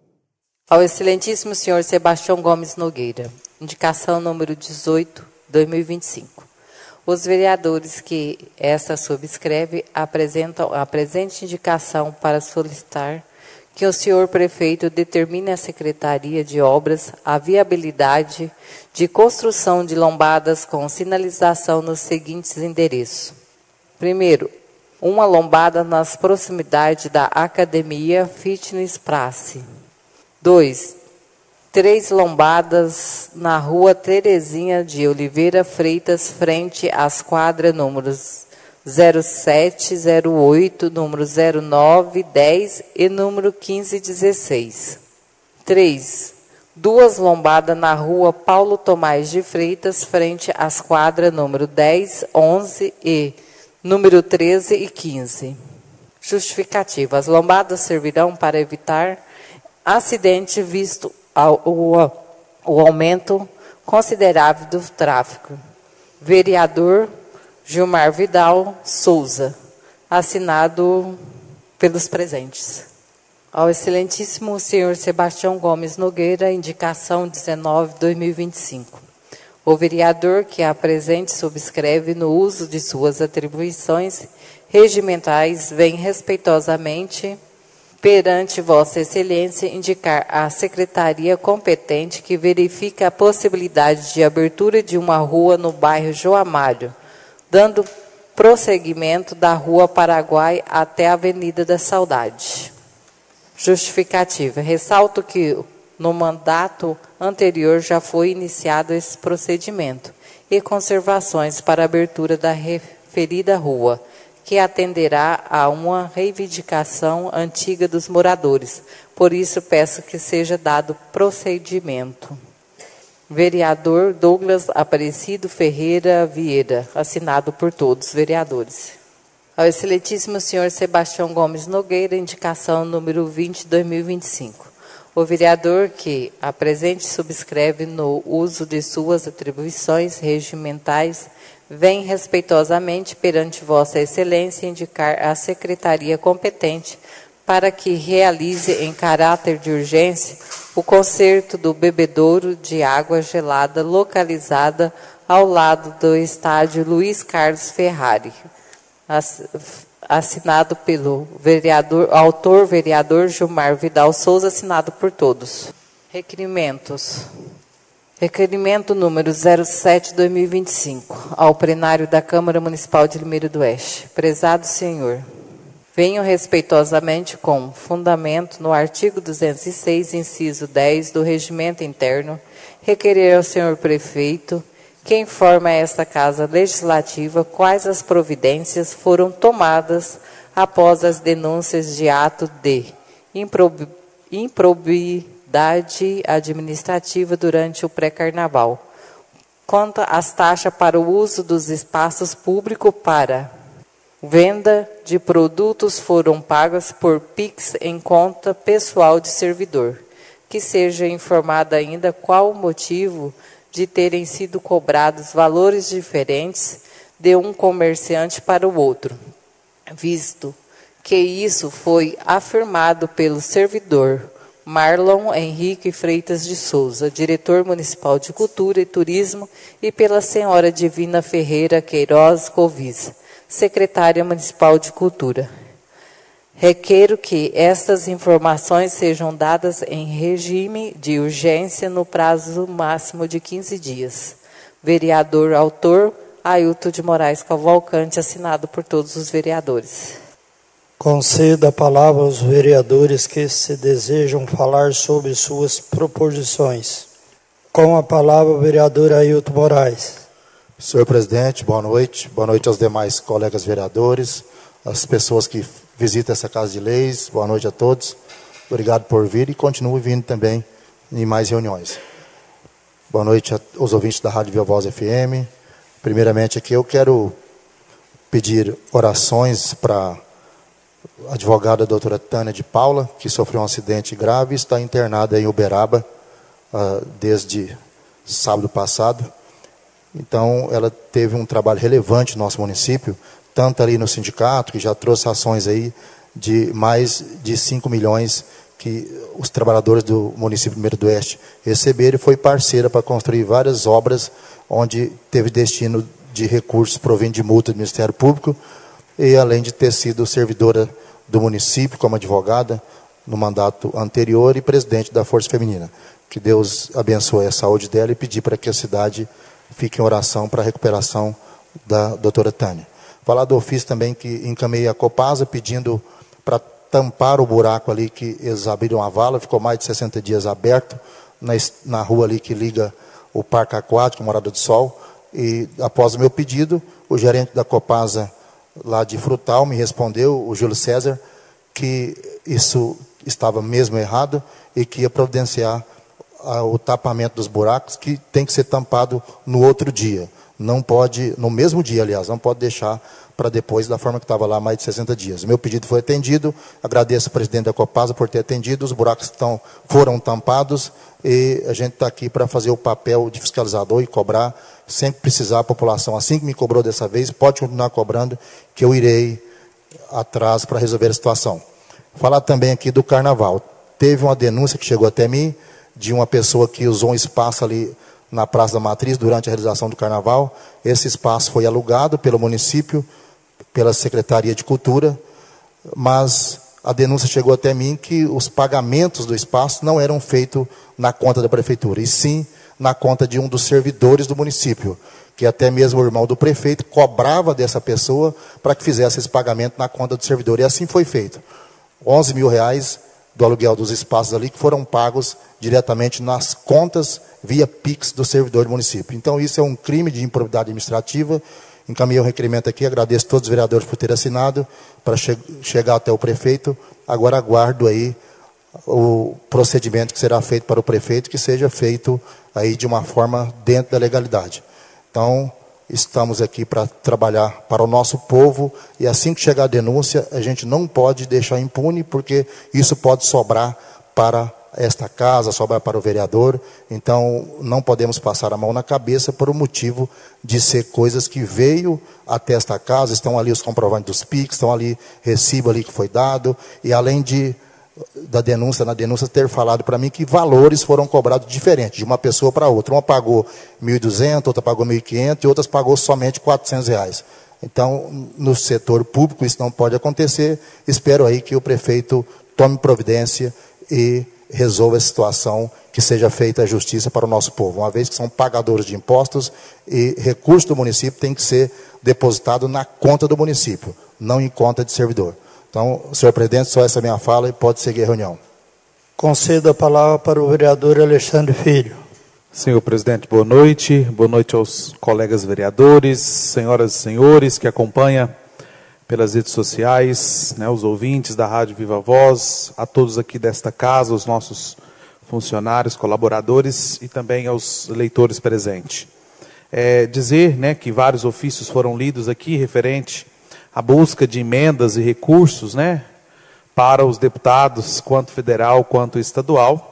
Ao excelentíssimo senhor Sebastião Gomes Nogueira. Indicação número dezoito, dois mil e vinte e cinco. Os vereadores que esta subscreve apresentam a presente indicação para solicitar que o senhor prefeito determine à Secretaria de Obras a viabilidade de construção de lombadas com sinalização nos seguintes endereços. Primeiro, uma lombada nas proximidades da Academia Fitness Praça. Dois, três lombadas na rua Terezinha de Oliveira Freitas, frente às quadras números zero sete, zero oito, número zero nove, dez e número quinze e dezesseis. três. Duas lombadas na rua Paulo Tomás de Freitas, frente às quadras número dez, onze e número treze e quinze. Justificativa. As lombadas servirão para evitar acidente visto ao, o, o aumento considerável do tráfego. Vereador Gilmar Vidal Souza, assinado pelos presentes. Ao excelentíssimo senhor Sebastião Gomes Nogueira, indicação dezenove, dois mil e vinte e cinco. O vereador que a presente subscreve no uso de suas atribuições regimentais vem respeitosamente perante Vossa Excelência indicar à secretaria competente que verifique a possibilidade de abertura de uma rua no bairro Joamário, dando prosseguimento da Rua Paraguai até a Avenida da Saudade. Justificativa. Ressalto que no mandato anterior já foi iniciado esse procedimento e conservações para a abertura da referida rua, que atenderá a uma reivindicação antiga dos moradores. Por isso, peço que seja dado procedimento. Vereador Douglas Aparecido Ferreira Vieira, assinado por todos os vereadores. Ao excelentíssimo senhor Sebastião Gomes Nogueira, indicação número vinte, dois mil e vinte e cinco. O vereador que a presente subscreve no uso de suas atribuições regimentais vem respeitosamente perante Vossa Excelência indicar à secretaria competente para que realize em caráter de urgência o conserto do bebedouro de água gelada localizada ao lado do estádio Luiz Carlos Ferrari, assinado pelo vereador, autor vereador Gilmar Vidal Souza, assinado por todos. Requerimentos. Requerimento número zero sete, dois mil e vinte e cinco, ao plenário da Câmara Municipal de Limeira do Oeste. Prezado senhor, venho respeitosamente com fundamento no artigo duzentos e seis, inciso dez do Regimento Interno, requerer ao senhor prefeito que informe a esta Casa Legislativa quais as providências foram tomadas após as denúncias de ato de improb- improbidade administrativa durante o pré-carnaval, quanto às taxas para o uso dos espaços públicos para venda de produtos foram pagas por Pix em conta pessoal de servidor. que seja informado ainda qual o motivo de terem sido cobrados valores diferentes de um comerciante para o outro, visto que isso foi afirmado pelo servidor Marlon Henrique Freitas de Souza, diretor municipal de Cultura e Turismo, e pela senhora Divina Ferreira Queiroz Covis, secretária municipal de Cultura. Requero que estas informações sejam dadas em regime de urgência no prazo máximo de quinze dias. Vereador autor, Ailton de Moraes Cavalcante, assinado por todos os vereadores. Conceda a palavra aos vereadores que se desejam falar sobre suas proposições. Com a palavra, o vereador Ailton Moraes. Senhor presidente, boa noite. Boa noite aos demais colegas vereadores, as pessoas que visitam essa Casa de Leis. Boa noite a todos. Obrigado por vir e continue vindo também em mais reuniões. Boa noite aos ouvintes da Rádio Viva Voz F M. Primeiramente aqui eu quero pedir orações para a advogada doutora Tânia de Paula, que sofreu um acidente grave e está internada em Uberaba uh, desde sábado passado. Então, ela teve um trabalho relevante no nosso município, tanto ali no sindicato, que já trouxe ações aí de mais de cinco milhões que os trabalhadores do município primeiro do Oeste receberam, e foi parceira para construir várias obras onde teve destino de recursos provindo de multa do Ministério Público, e além de ter sido servidora do município como advogada no mandato anterior e presidente da Força Feminina. Que Deus abençoe a saúde dela e pedir para que a cidade fique em oração para a recuperação da doutora Tânia. Falar do ofício também que encaminhei a Copasa pedindo para tampar o buraco ali que eles abriram a vala, ficou mais de sessenta dias aberto na, na rua ali que liga o Parque Aquático, Morada do Sol, e após o meu pedido, o gerente da Copasa lá de Frutal me respondeu, o Júlio César, que isso estava mesmo errado e que ia providenciar a, o tapamento dos buracos, que tem que ser tampado no outro dia. Não pode, no mesmo dia, aliás, não pode deixar para depois da forma que estava lá mais de sessenta dias. O meu pedido foi atendido, agradeço ao presidente da Copasa por ter atendido, os buracos estão, foram tampados e a gente está aqui para fazer o papel de fiscalizador e cobrar, sempre precisar a população, assim que me cobrou dessa vez, pode continuar cobrando, que eu irei atrás para resolver a situação. Falar também aqui do Carnaval. Teve uma denúncia que chegou até mim, de uma pessoa que usou um espaço ali na Praça da Matriz durante a realização do Carnaval. Esse espaço foi alugado pelo município, pela Secretaria de Cultura, mas a denúncia chegou até mim que os pagamentos do espaço não eram feitos na conta da prefeitura, e sim na conta de um dos servidores do município, que até mesmo o irmão do prefeito cobrava dessa pessoa para que fizesse esse pagamento na conta do servidor. E assim foi feito. onze mil reais do aluguel dos espaços ali que foram pagos diretamente nas contas via Pix do servidor do município. Então isso é um crime de improbidade administrativa. Encaminhei o requerimento aqui, agradeço a todos os vereadores por terem assinado, para che chegar até o prefeito. Agora aguardo aí o procedimento que será feito para o prefeito, que seja feito aí de uma forma dentro da legalidade. Então, estamos aqui para trabalhar para o nosso povo, e assim que chegar a denúncia, a gente não pode deixar impune, porque isso pode sobrar para esta casa, sobrar para o vereador. Então, não podemos passar a mão na cabeça por um motivo de ser coisas que veio até esta casa, estão ali os comprovantes dos P I X, estão ali recibo ali que foi dado, e além de da denúncia, na denúncia ter falado para mim que valores foram cobrados diferentes, de uma pessoa para outra. Uma pagou mil e duzentos, outra pagou mil e quinhentos, e outras pagou somente quatrocentos reais. Então, no setor público, isso não pode acontecer. Espero aí que o prefeito tome providência e resolva a situação, que seja feita a justiça para o nosso povo, uma vez que são pagadores de impostos e recursos do município tem que ser depositado na conta do município, não em conta de servidor. Então, senhor presidente, só essa minha fala e pode seguir a reunião. Concedo a palavra para o vereador Alexandre Filho. Senhor presidente, boa noite. Boa noite aos colegas vereadores, senhoras e senhores que acompanham pelas redes sociais, né, os ouvintes da Rádio Viva Voz, a todos aqui desta casa, os nossos funcionários, colaboradores e também aos leitores presentes. É, dizer, né, que vários ofícios foram lidos aqui referente à busca de emendas e recursos, né, para os deputados, quanto federal quanto estadual.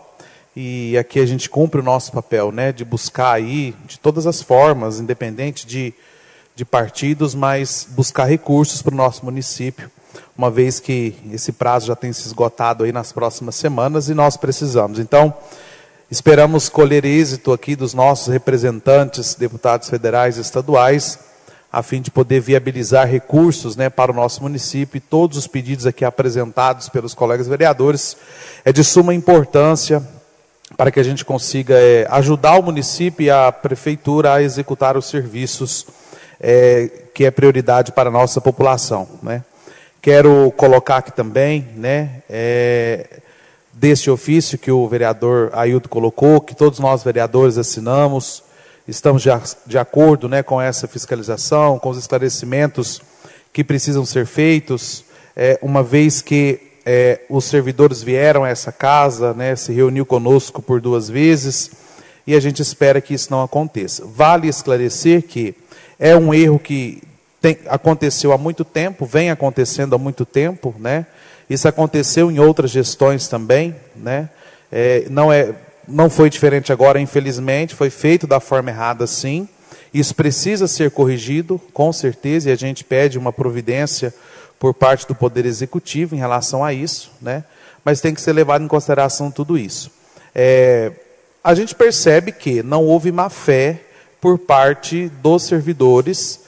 E aqui a gente cumpre o nosso papel, né, de buscar aí, de todas as formas, independente de, de partidos, mas buscar recursos para o nosso município, uma vez que esse prazo já tem se esgotado aí nas próximas semanas e nós precisamos. Então, esperamos colher êxito aqui dos nossos representantes, deputados federais e estaduais, a fim de poder viabilizar recursos, né, para o nosso município. E todos os pedidos aqui apresentados pelos colegas vereadores é de suma importância para que a gente consiga é, ajudar o município e a prefeitura a executar os serviços é, que é prioridade para a nossa população, né. Quero colocar aqui também, né, é, deste ofício que o vereador Ailton colocou, que todos nós vereadores assinamos, estamos de, de acordo, né, com essa fiscalização, com os esclarecimentos que precisam ser feitos, é, uma vez que é, os servidores vieram a essa casa, né, se reuniu conosco por duas vezes, e a gente espera que isso não aconteça. Vale esclarecer que é um erro que tem, aconteceu há muito tempo, vem acontecendo há muito tempo, né? Isso aconteceu em outras gestões também, né? É, não, é, não foi diferente agora, infelizmente, foi feito da forma errada, sim. Isso precisa ser corrigido, com certeza, e a gente pede uma providência por parte do Poder Executivo em relação a isso, né? Mas tem que ser levado em consideração tudo isso. É, a gente percebe que não houve má fé por parte dos servidores,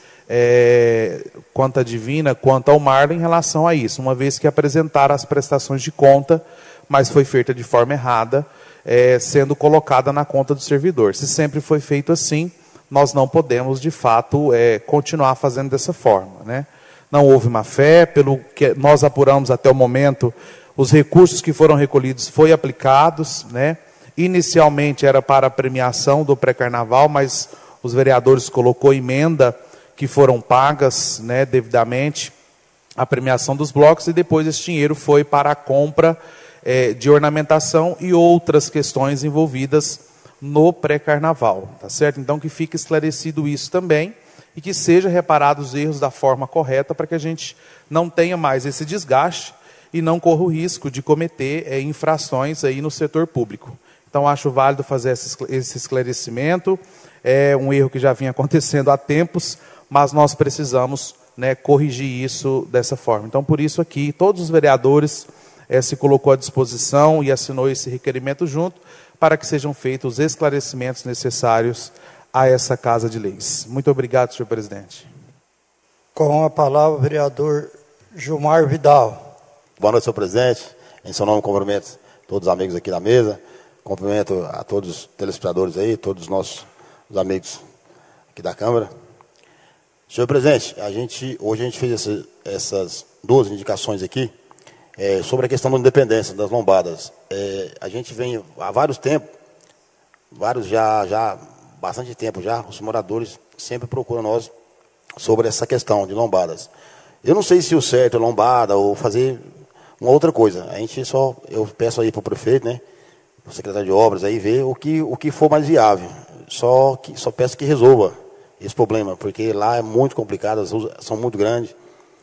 É, quanto à Divina, quanto ao Marlon, em relação a isso, uma vez que apresentaram as prestações de conta, mas foi feita de forma errada, é, sendo colocada na conta do servidor. Se sempre foi feito assim, nós não podemos, de fato, é, continuar fazendo dessa forma, né? Não houve má fé, pelo que nós apuramos até o momento, os recursos que foram recolhidos foram aplicados, né? Inicialmente era para a premiação do pré-carnaval, mas os vereadores colocou emenda que foram pagas, né, devidamente a premiação dos blocos, e depois esse dinheiro foi para a compra é, de ornamentação e outras questões envolvidas no pré-carnaval, tá certo? Então que fique esclarecido isso também e que seja reparado os erros da forma correta para que a gente não tenha mais esse desgaste e não corra o risco de cometer é, infrações aí no setor público. Então acho válido fazer esse esclarecimento, é um erro que já vinha acontecendo há tempos, mas nós precisamos, né, corrigir isso dessa forma. Então, por isso aqui, todos os vereadores eh, se colocou à disposição e assinou esse requerimento junto, para que sejam feitos os esclarecimentos necessários a essa Casa de Leis. Muito obrigado, senhor presidente. Com a palavra, o vereador Gilmar Vidal. Boa noite, senhor presidente. Em seu nome, cumprimento todos os amigos aqui da mesa. Cumprimento a todos os telespectadores aí, todos os nossos os amigos aqui da Câmara. Senhor presidente, a gente, hoje a gente fez essa, essas duas indicações aqui é, sobre a questão da independência das lombadas. É, a gente vem há vários tempos, vários já, já, bastante tempo já, os moradores sempre procuram nós sobre essa questão de lombadas. Eu não sei se o certo é lombada ou fazer uma outra coisa. A gente só, eu peço aí para o prefeito, né, para o secretário de obras aí ver o que, o que for mais viável. Só, que, só peço que resolva esse problema, porque lá é muito complicado, as ruas são muito grandes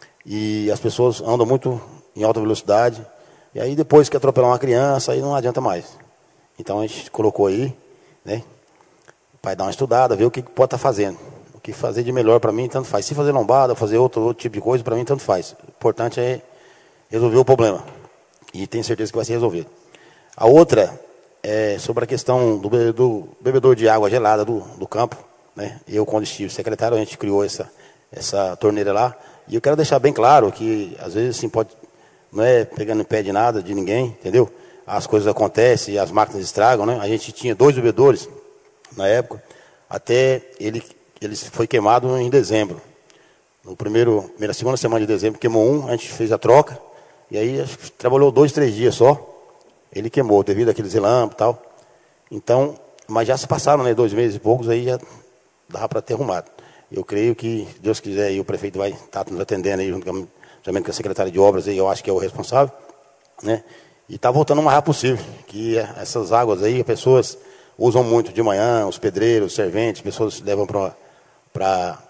e as pessoas andam muito em alta velocidade, e aí depois que atropelar uma criança, aí não adianta mais. Então a gente colocou aí, né, para dar uma estudada, ver o que pode estar fazendo. O que fazer de melhor para mim, tanto faz. Se fazer lombada, fazer outro, outro tipo de coisa, para mim, tanto faz. O importante é resolver o problema, e tenho certeza que vai ser resolvido. A outra é sobre a questão do, do bebedor de água gelada do, do campo. Né? Eu, quando estive secretário, a gente criou essa, essa torneira lá. E eu quero deixar bem claro que, às vezes, assim, pode, não é pegando em pé de nada, de ninguém, entendeu? As coisas acontecem, as máquinas estragam, né? A gente tinha dois bebedores, na época, até ele, ele foi queimado em dezembro. No primeiro, primeira, segunda semana de dezembro, queimou um, a gente fez a troca, e aí acho que trabalhou dois, três dias só, ele queimou, devido àqueles relâmpagos e tal. Então, mas já se passaram, né, dois meses e poucos, aí já dá para ter arrumado. Eu creio que, se Deus quiser, aí o prefeito vai estar nos atendendo aí, junto com, junto com a secretária de obras, aí, eu acho que é o responsável, né? E está voltando o mais rápido possível, que essas águas aí, as pessoas usam muito de manhã, os pedreiros, os serventes, pessoas levam para para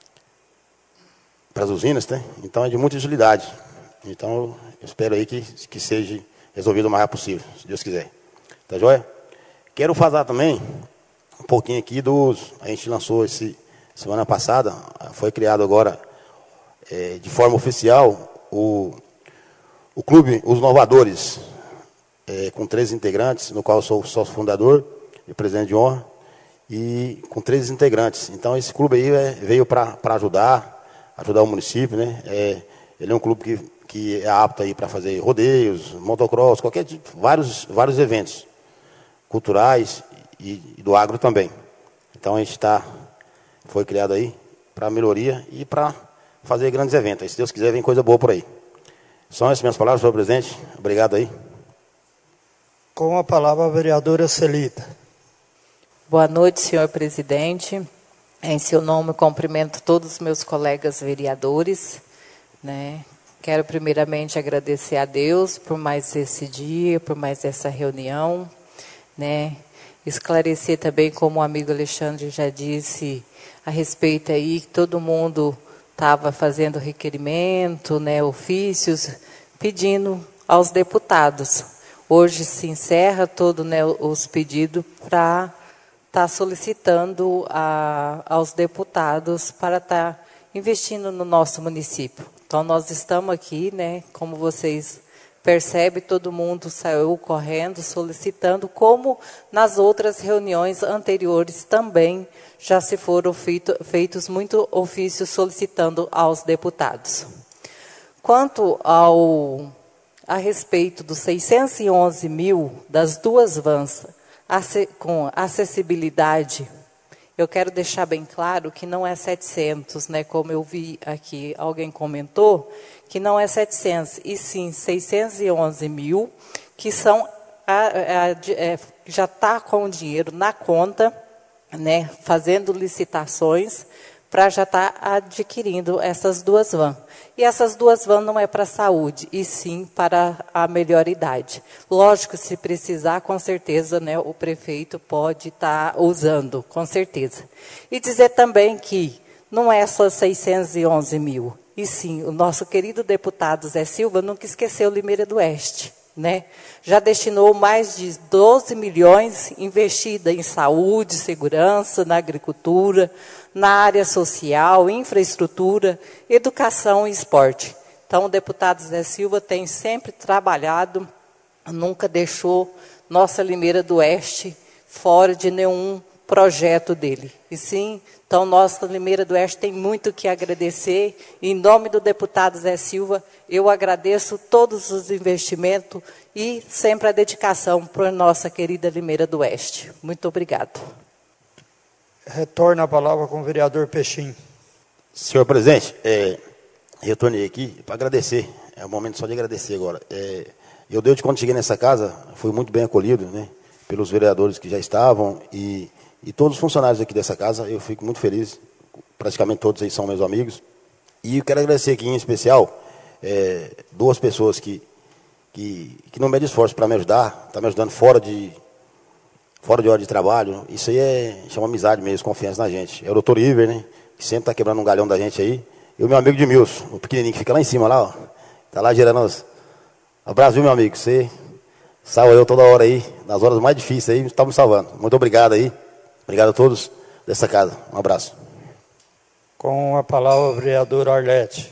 as usinas, né? Então é de muita utilidade. Então eu espero aí que, que seja resolvido o mais rápido possível, se Deus quiser. Tá joia? Quero falar também um pouquinho aqui dos... A gente lançou esse, semana passada, foi criado agora, é, de forma oficial, o, o Clube Os Inovadores, é, com três integrantes, no qual eu sou sócio fundador e presidente de honra, e com três integrantes. Então, esse clube aí é, veio para ajudar, ajudar o município, né? É, ele é um clube que, que é apto aí para fazer rodeios, motocross, qualquer tipo, vários, vários eventos culturais e, e do agro também. Então, a gente está, foi criado aí para melhoria e para fazer grandes eventos. Aí, se Deus quiser, vem coisa boa por aí. São essas minhas palavras, senhor presidente. Obrigado aí. Com a palavra, a vereadora Celita. Boa noite, senhor presidente. Em seu nome, cumprimento todos os meus colegas vereadores, né? Quero primeiramente agradecer a Deus por mais esse dia, por mais essa reunião, né? Esclarecer também, como o amigo Alexandre já disse, a respeito aí, que todo mundo estava fazendo requerimento, né, ofícios, pedindo aos deputados. Hoje se encerra todos, né, os pedidos para estar tá solicitando a, aos deputados para estar tá investindo no nosso município. Então, nós estamos aqui, né, como vocês percebem, todo mundo saiu correndo, solicitando, como nas outras reuniões anteriores também já se foram feito, feitos muitos ofícios solicitando aos deputados. Quanto ao, a respeito dos seiscentos e onze mil das duas vans com acessibilidade, eu quero deixar bem claro que não é setecentos, né, como eu vi aqui, alguém comentou, que não é setecentos, e sim seiscentos e onze mil, que são a, a, a, já está com o dinheiro na conta, né, fazendo licitações, para já estar tá adquirindo essas duas vans. E essas duas vans não é para a saúde, e sim para a melhor idade. Lógico, se precisar, com certeza, né, o prefeito pode estar tá usando, com certeza. E dizer também que não é só seiscentos e onze mil, e sim, o nosso querido deputado Zé Silva nunca esqueceu Limeira do Oeste, né? Já destinou mais de doze milhões investida em saúde, segurança, na agricultura, na área social, infraestrutura, educação e esporte. Então, o deputado Zé Silva tem sempre trabalhado, nunca deixou nossa Limeira do Oeste fora de nenhum projeto dele. E sim, então, nossa Limeira do Oeste tem muito que agradecer. Em nome do deputado Zé Silva, eu agradeço todos os investimentos e sempre a dedicação para a nossa querida Limeira do Oeste. Muito obrigado. Retorna a palavra com o vereador Peixinho. Senhor presidente, é, retornei aqui para agradecer. É o momento só de agradecer agora. É, eu, desde quando cheguei nessa casa, fui muito bem acolhido, né, pelos vereadores que já estavam e, e todos os funcionários aqui dessa casa. Eu fico muito feliz. Praticamente todos aí são meus amigos. E eu quero agradecer aqui em especial é, duas pessoas que, que, que não medem esforço para me ajudar, estão me ajudando fora de... fora de hora de trabalho. Isso aí é, chama amizade mesmo, confiança na gente. É o doutor Iver, né, que sempre está quebrando um galhão da gente aí. E o meu amigo Edmilson, o pequenininho que fica lá em cima, lá, ó. Está lá gerando os... Abraço, viu, meu amigo? Você salva eu toda hora aí, nas horas mais difíceis aí, está me salvando. Muito obrigado aí. Obrigado a todos dessa casa. Um abraço. Com a palavra, o vereador Arlete.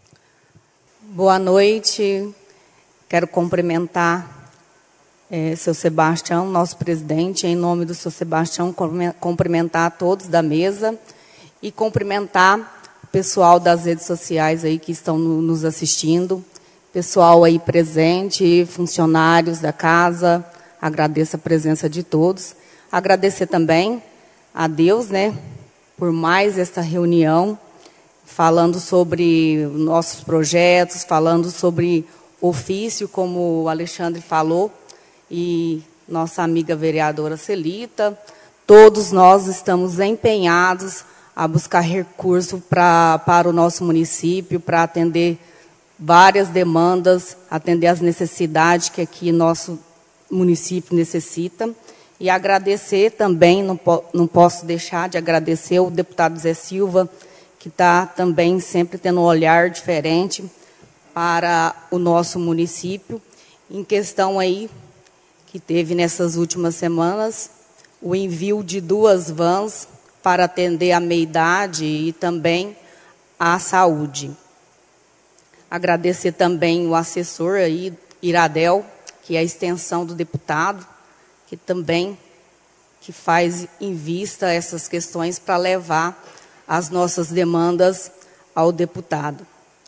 Boa noite. Quero cumprimentar É, seu Sebastião, nosso presidente, em nome do seu Sebastião, cumprimentar a todos da mesa e cumprimentar o pessoal das redes sociais aí que estão no, nos assistindo, pessoal aí presente, funcionários da casa, agradeço a presença de todos. Agradecer também a Deus, né, por mais esta reunião, falando sobre nossos projetos, falando sobre ofício, como o Alexandre falou, e nossa amiga vereadora Celita, todos nós estamos empenhados a buscar recursos pra, para o nosso município, para atender várias demandas, atender as necessidades que aqui nosso município necessita. E agradecer também, não, po, não posso deixar de agradecer o deputado Zé Silva, que está também sempre tendo um olhar diferente para o nosso município, em questão aí que teve nessas últimas semanas o envio de duas vans para atender a meia-idade e também a saúde. Agradecer também o assessor aí, Iradel, que é a extensão do deputado, que também que faz em vista essas questões para levar as nossas demandas ao deputado.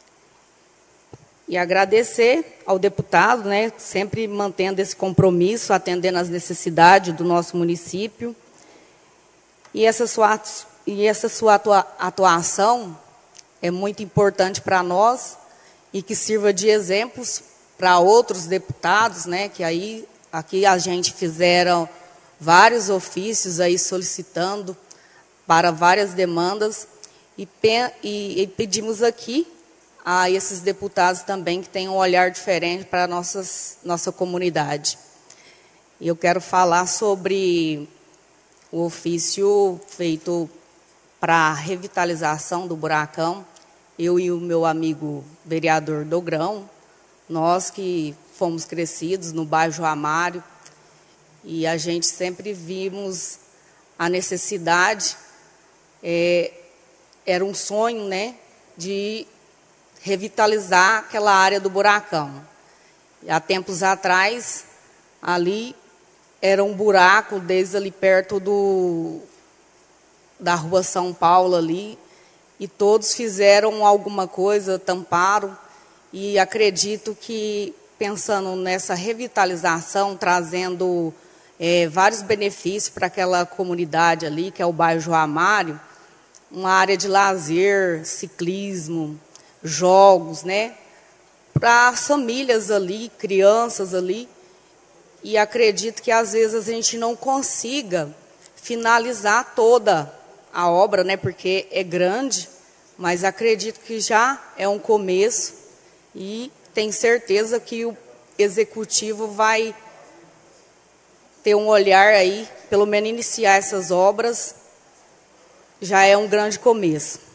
E agradecer ao deputado, né, sempre mantendo esse compromisso, atendendo às necessidades do nosso município. E essa sua, e essa sua atua, atuação é muito importante para nós e que sirva de exemplos para outros deputados, né, que aí aqui a gente fizeram vários ofícios aí solicitando para várias demandas e, e, e pedimos aqui a esses deputados também que tenham um olhar diferente para a nossas, nossa comunidade. Eu quero falar sobre o ofício feito para a revitalização do Buracão. Eu e o meu amigo vereador Dogrão, nós que fomos crescidos no bairro João Mário, e a gente sempre vimos a necessidade, é, era um sonho, né, de revitalizar aquela área do Buracão. E há tempos atrás, ali era um buraco, desde ali perto do, da rua São Paulo ali, e todos fizeram alguma coisa, tamparam, e acredito que, pensando nessa revitalização, trazendo é, vários benefícios para aquela comunidade ali, que é o bairro João Mário, uma área de lazer, ciclismo, jogos, né, para as famílias ali, crianças ali, e acredito que às vezes a gente não consiga finalizar toda a obra, né, porque é grande, mas acredito que já é um começo e tenho certeza que o executivo vai ter um olhar aí, pelo menos iniciar essas obras, já é um grande começo.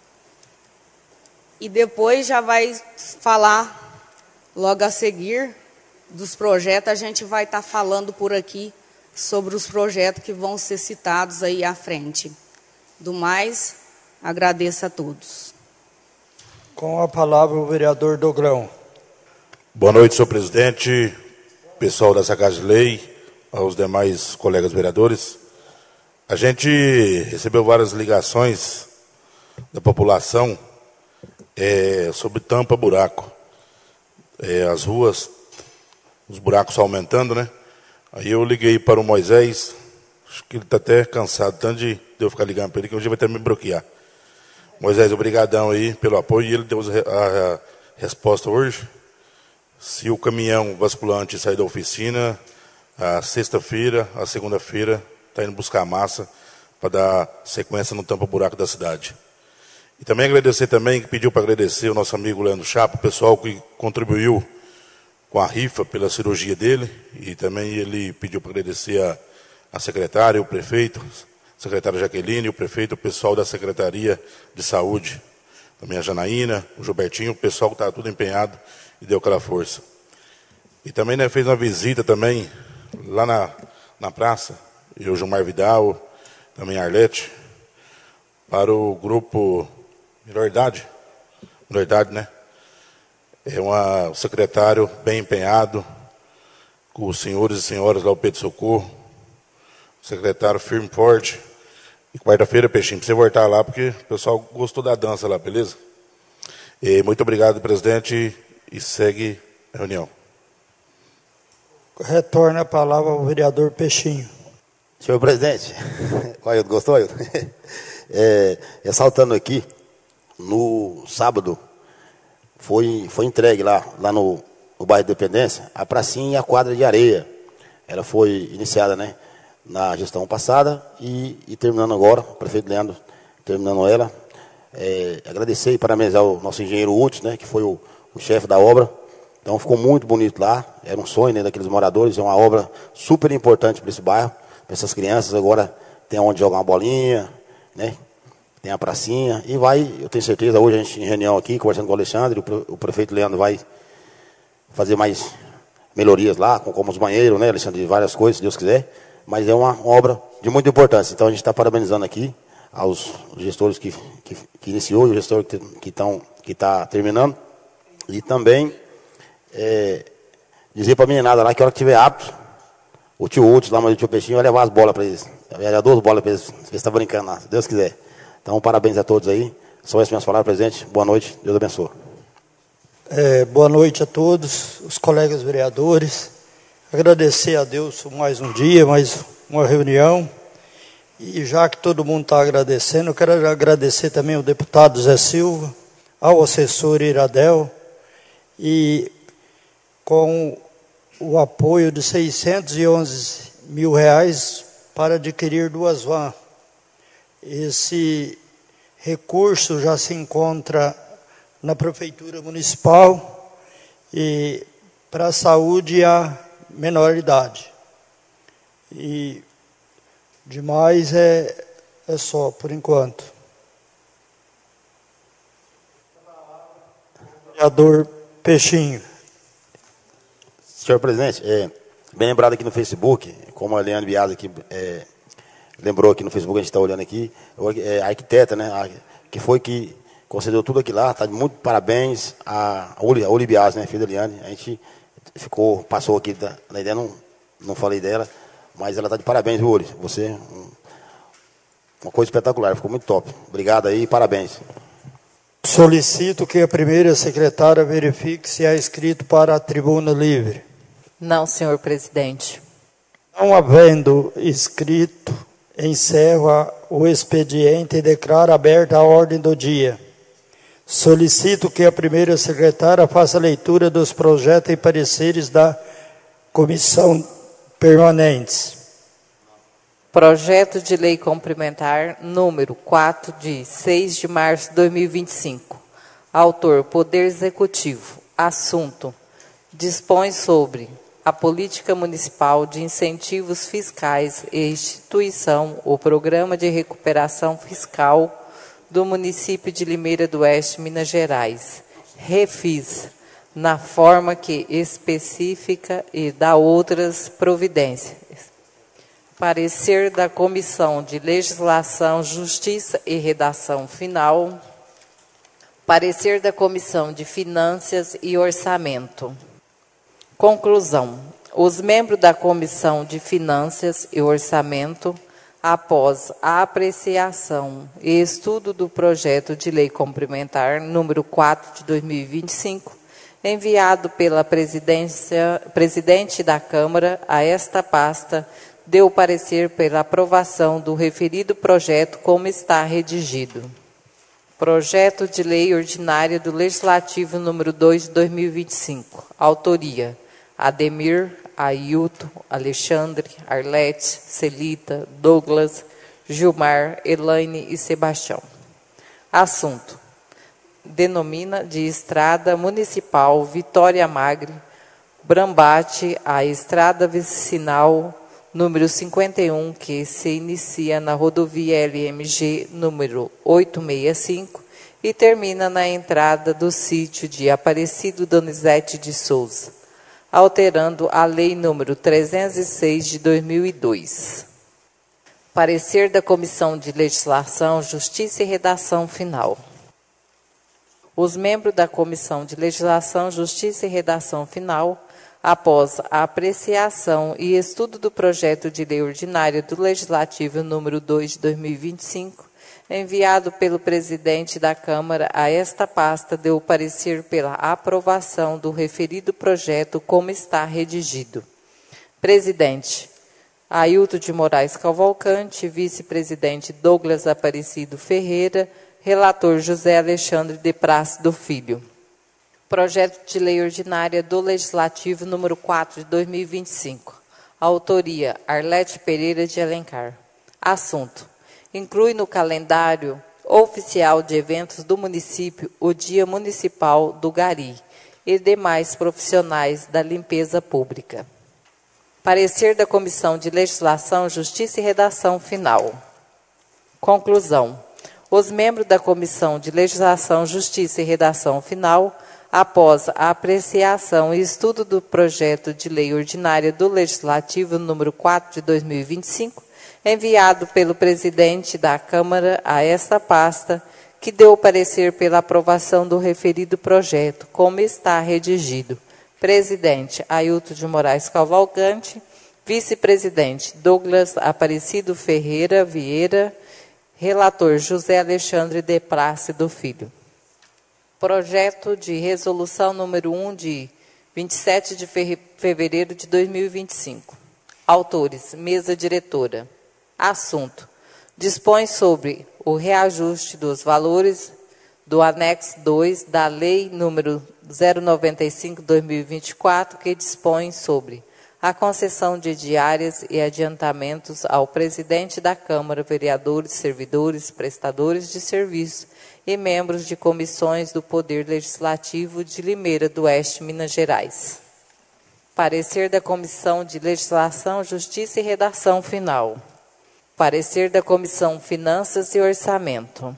E depois já vai falar, logo a seguir, dos projetos. A gente vai estar falando por aqui sobre os projetos que vão ser citados aí à frente. Do mais, agradeço a todos. Com a palavra o vereador Dogrão. Boa noite, senhor presidente, pessoal dessa Casa de Lei, aos demais colegas vereadores. A gente recebeu várias ligações da população É, sobre tampa-buraco. É, as ruas, os buracos aumentando, né? Aí eu liguei para o Moisés, acho que ele está até cansado, tanto de eu ficar ligando para ele, que um dia vai até me bloquear. Moisés, obrigadão aí pelo apoio, e ele deu a, a resposta hoje. Se o caminhão basculante sair da oficina, a sexta-feira, a segunda-feira, está indo buscar massa para dar sequência no tampa-buraco da cidade. E também agradecer também, que pediu para agradecer o nosso amigo Leandro Chapo, o pessoal que contribuiu com a rifa pela cirurgia dele, e também ele pediu para agradecer a, a secretária, o prefeito, a secretária Jaqueline, o prefeito, o pessoal da Secretaria de Saúde, também a Janaína, o Gilbertinho, o pessoal que estava tudo empenhado e deu aquela força. E também, né, fez uma visita também lá na, na praça, e o Gilmar Vidal, também a Arlete, para o grupo Melhor Idade, Melhor Idade, né? É uma, um secretário bem empenhado, com os senhores e senhoras lá, o Pedro Socorro, secretário firme e forte. E quarta-feira, Peixinho, para você voltar lá, porque o pessoal gostou da dança lá, beleza? E muito obrigado, presidente, e segue a reunião. Retorna a palavra ao vereador Peixinho. Senhor presidente, o Ailton gostou, Ailton? É, ressaltando aqui, no sábado, foi, foi entregue lá, lá no, no bairro de Independência, a pracinha e a quadra de areia. Ela foi iniciada, né, na gestão passada e, e terminando agora, o prefeito Leandro terminando ela. É, agradecer e parabenizar o nosso engenheiro Útis, né, que foi o, o chefe da obra. Então ficou muito bonito lá, era um sonho, né, daqueles moradores, é uma obra super importante para esse bairro, para essas crianças. Agora tem onde jogar uma bolinha, né? Tem a pracinha, e vai, eu tenho certeza, hoje a gente em reunião aqui, conversando com o Alexandre, o, pre, o prefeito Leandro vai fazer mais melhorias lá, como os banheiros, né, Alexandre, várias coisas, se Deus quiser, mas é uma obra de muita importância. Então a gente está parabenizando aqui aos gestores que, que, que iniciou e o gestor que está que que tá terminando. E também é, dizer para a meninada lá que a hora que tiver apto, o tio Hudson lá, mas o tio Peixinho vai levar as bolas para eles. Vai levar duas bolas para eles, se eles estão brincando lá, se Deus quiser. Então, parabéns a todos aí. São essas minhas palavras, presidente. Boa noite, Deus abençoe. É, boa noite a todos, os colegas vereadores. Agradecer a Deus por mais um dia, mais uma reunião. E já que todo mundo está agradecendo, eu quero agradecer também ao deputado Zé Silva, ao assessor Iradel, e com o apoio de seiscentos e onze mil reais para adquirir duas vans. Esse recurso já se encontra na Prefeitura Municipal e para a saúde e a menoridade. E demais é, é só, por enquanto. Vereador Peixinho. Senhor presidente, é, bem lembrado aqui no Facebook, como a Leandro Biasa aqui, é, lembrou aqui no Facebook, a gente está olhando aqui, é, a arquiteta, né, a, que foi que concedeu tudo aqui lá, tá de muito parabéns a, a Uli, a Uli Biasa, né, filha da Leandro. A gente ficou, passou aqui, tá, na ideia, não, não falei dela, mas ela está de parabéns, viu, Uli? Você, um, uma coisa espetacular, ficou muito top. Obrigado aí, parabéns. Solicito que a primeira secretária verifique se há inscrito para a tribuna livre. Não, senhor presidente. Não havendo inscrito, encerro o expediente e declaro aberta a ordem do dia. Solicito que a primeira secretária faça a leitura dos projetos e pareceres da comissão permanentes. Projeto de lei complementar número quatro, de seis de março de dois mil e vinte e cinco. Autor, Poder Executivo. Assunto, dispõe sobre a política municipal de incentivos fiscais e instituição, o Programa de Recuperação Fiscal do município de Limeira do Oeste, Minas Gerais. Refis, na forma que especifica e dá outras providências. Parecer da Comissão de Legislação, Justiça e Redação Final. Parecer da Comissão de Finanças e Orçamento. Conclusão. Os membros da Comissão de Finanças e Orçamento, após a apreciação e estudo do projeto de lei complementar número quatro de dois mil e vinte e cinco, enviado pela presidência, presidente da Câmara a esta pasta, deu parecer pela aprovação do referido projeto como está redigido. Projeto de Lei Ordinária do Legislativo número dois de dois mil e vinte e cinco. Autoria: Ademir, Ailton, Alexandre, Arlete, Celita, Douglas, Gilmar, Elaine e Sebastião. Assunto: denomina de Estrada Municipal Vitória Magre, Brambate, a Estrada Vicinal número cinquenta e um, que se inicia na rodovia L M G número oitocentos e sessenta e cinco e termina na entrada do sítio de Aparecido Donizete de Souza, alterando a lei número trezentos e seis de dois mil e dois. Parecer da Comissão de Legislação, Justiça e Redação Final. Os membros da Comissão de Legislação, Justiça e Redação Final, após a apreciação e estudo do projeto de lei ordinária do Legislativo número dois de dois mil e vinte e cinco, enviado pelo presidente da Câmara a esta pasta, deu parecer pela aprovação do referido projeto como está redigido. Presidente: Ailton de Moraes Cavalcante, vice-presidente Douglas Aparecido Ferreira, relator José Alexandre de Plácido Filho. Projeto de Lei Ordinária do Legislativo número quatro de dois mil e vinte e cinco. Autoria: Arlete Pereira de Alencar. Assunto: inclui no calendário oficial de eventos do município o Dia Municipal do Gari e demais profissionais da limpeza pública. Parecer da Comissão de Legislação, Justiça e Redação Final. Conclusão. Os membros da Comissão de Legislação, Justiça e Redação Final, após a apreciação e estudo do projeto de lei ordinária do Legislativo número quatro de dois mil e vinte e cinco, enviado pelo presidente da Câmara a esta pasta, que deu parecer pela aprovação do referido projeto, como está redigido. Presidente Ailton de Moraes Cavalcante, vice-presidente Douglas Aparecido Ferreira Vieira, relator José Alexandre de Plácido Filho. Projeto de resolução número um de vinte e sete de fevereiro de dois mil e vinte e cinco. Autores, mesa diretora. Assunto: dispõe sobre o reajuste dos valores do anexo dois da Lei número zero noventa e cinco barra dois mil e vinte e quatro, que dispõe sobre a concessão de diárias e adiantamentos ao presidente da Câmara, vereadores, servidores, prestadores de serviço e membros de comissões do Poder Legislativo de Limeira do Oeste, Minas Gerais. Parecer da Comissão de Legislação, Justiça e Redação Final. Parecer da Comissão Finanças e Orçamento.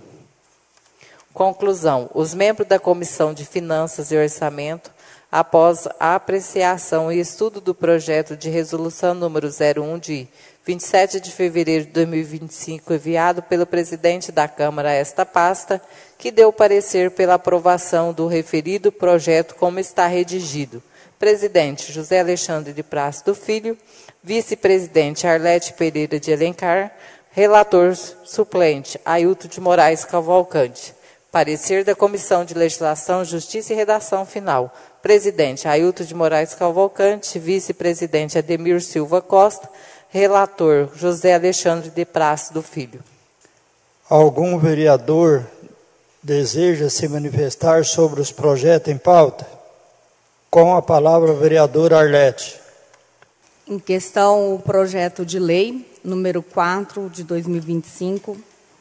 Conclusão. Os membros da Comissão de Finanças e Orçamento, após a apreciação e estudo do projeto de resolução número zero um de vinte e sete de fevereiro de dois mil e vinte e cinco, enviado pelo presidente da Câmara a esta pasta, que deu parecer pela aprovação do referido projeto como está redigido. Presidente José Alexandre de Plácido Filho, vice-presidente Arlete Pereira de Alencar, relator suplente Ailton de Moraes Cavalcante. Parecer da Comissão de Legislação, Justiça e Redação Final. Presidente Ailton de Moraes Cavalcante, vice-presidente Ademir Silva Costa, relator José Alexandre de Plácido Filho. Algum vereador deseja se manifestar sobre os projetos em pauta? Com a palavra, o vereador Arlete. Em questão, o projeto de lei número quatro de dois mil e vinte e cinco,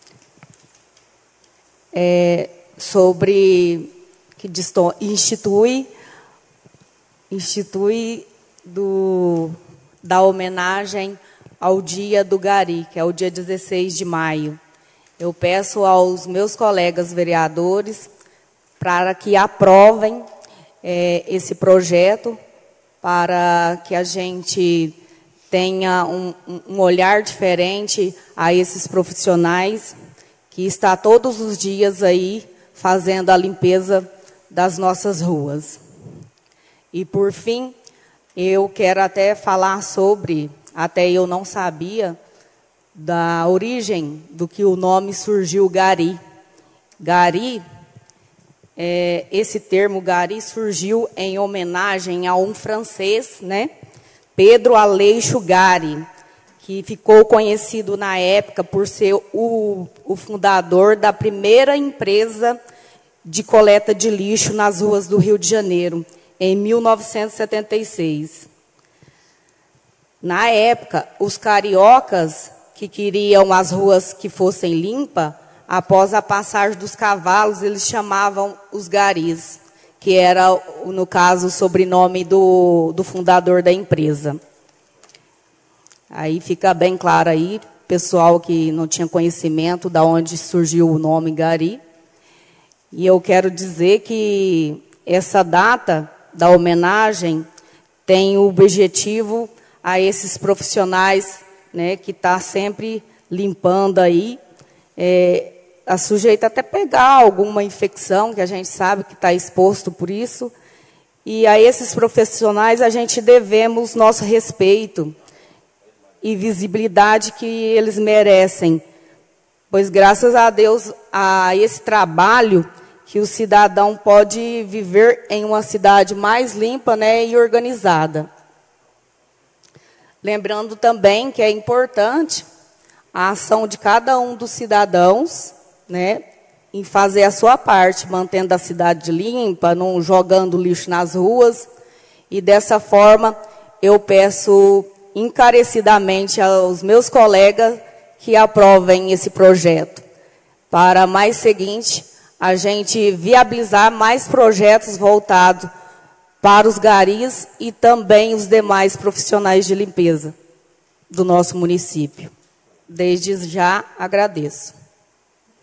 é, sobre que institui, institui do, da homenagem ao dia do Gari, que é o dia dezesseis de maio. Eu peço aos meus colegas vereadores para que aprovem é, esse projeto, para que a gente tenha um, um olhar diferente a esses profissionais que está todos os dias aí fazendo a limpeza das nossas ruas. E, por fim, eu quero até falar sobre, até eu não sabia, da origem do que o nome surgiu Gari. Gari, é, esse termo Gari surgiu em homenagem a um francês, né? Pedro Aleixo Gari, que ficou conhecido na época por ser o, o fundador da primeira empresa de coleta de lixo nas ruas do Rio de Janeiro, em mil novecentos e setenta e seis. Na época, os cariocas que queriam as ruas que fossem limpas, após a passagem dos cavalos, eles chamavam os garis, que era, no caso, o sobrenome do, do fundador da empresa. Aí fica bem claro aí, pessoal que não tinha conhecimento de onde surgiu o nome Gari. E eu quero dizer que essa data da homenagem tem o objetivo a esses profissionais, né, que está sempre limpando aí, é, a sujeita até pegar alguma infecção, que a gente sabe que está exposto por isso. E a esses profissionais a gente devemos nosso respeito e visibilidade que eles merecem, pois graças a Deus, a esse trabalho, que o cidadão pode viver em uma cidade mais limpa, né, e organizada. Lembrando também que é importante a ação de cada um dos cidadãos, né, em fazer a sua parte, mantendo a cidade limpa, não jogando lixo nas ruas. E dessa forma, eu peço encarecidamente aos meus colegas que aprovem esse projeto, para mais seguinte, a gente viabilizar mais projetos voltados para os garis e também os demais profissionais de limpeza do nosso município. Desde já, agradeço.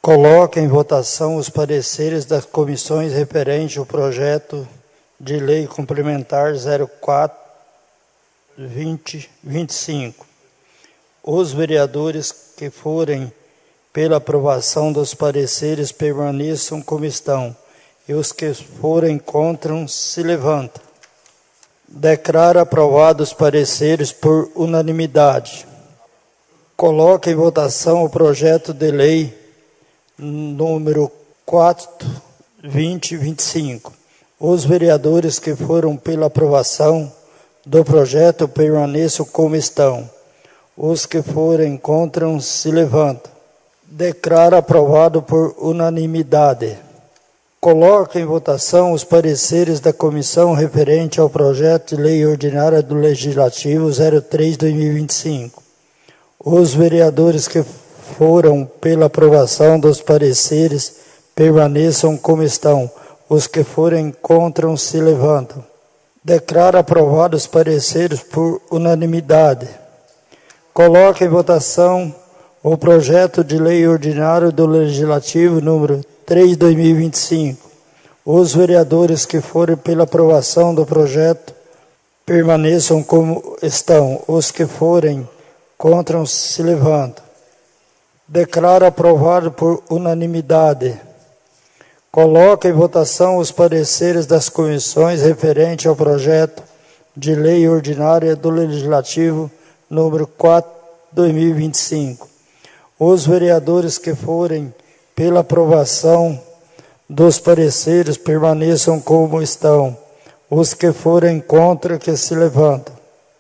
Coloca em votação os pareceres das comissões referentes ao projeto de lei complementar zero quatro barra vinte vinte e cinco. Os vereadores que forem pela aprovação dos pareceres permaneçam como estão, e os que forem contra se levantam. Declara aprovados os pareceres por unanimidade. Coloca em votação o projeto de lei número quatro vinte vinte e cinco. Os vereadores que foram pela aprovação do projeto permaneçam como estão. Os que forem contra se levantam. Declara aprovado por unanimidade. Coloca em votação os pareceres da comissão referente ao projeto de lei ordinária do Legislativo zero três barra dois mil e vinte e cinco. Os vereadores que foram pela aprovação dos pareceres permaneçam como estão. Os que forem contra se levantam. Declara aprovados os pareceres por unanimidade. Coloca em votação o projeto de lei ordinário do Legislativo número três barra dois mil e vinte e cinco. Os vereadores que forem pela aprovação do projeto permaneçam como estão. Os que forem contra se levantam. Declara aprovado por unanimidade. Coloca em votação os pareceres das comissões referentes ao projeto de lei ordinária do Legislativo número quatro barra dois mil e vinte e cinco. Os vereadores que forem pela aprovação dos pareceres permaneçam como estão. Os que forem contra que se levantam.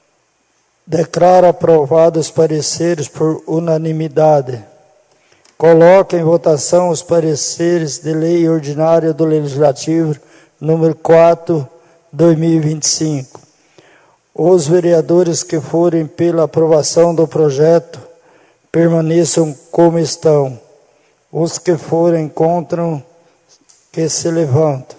Declara aprovados os pareceres por unanimidade. Coloca em votação os pareceres de lei ordinária do Legislativo número quatro barra dois mil e vinte e cinco. Os vereadores que forem pela aprovação do projeto permaneçam como estão. Os que forem contra que se levantam.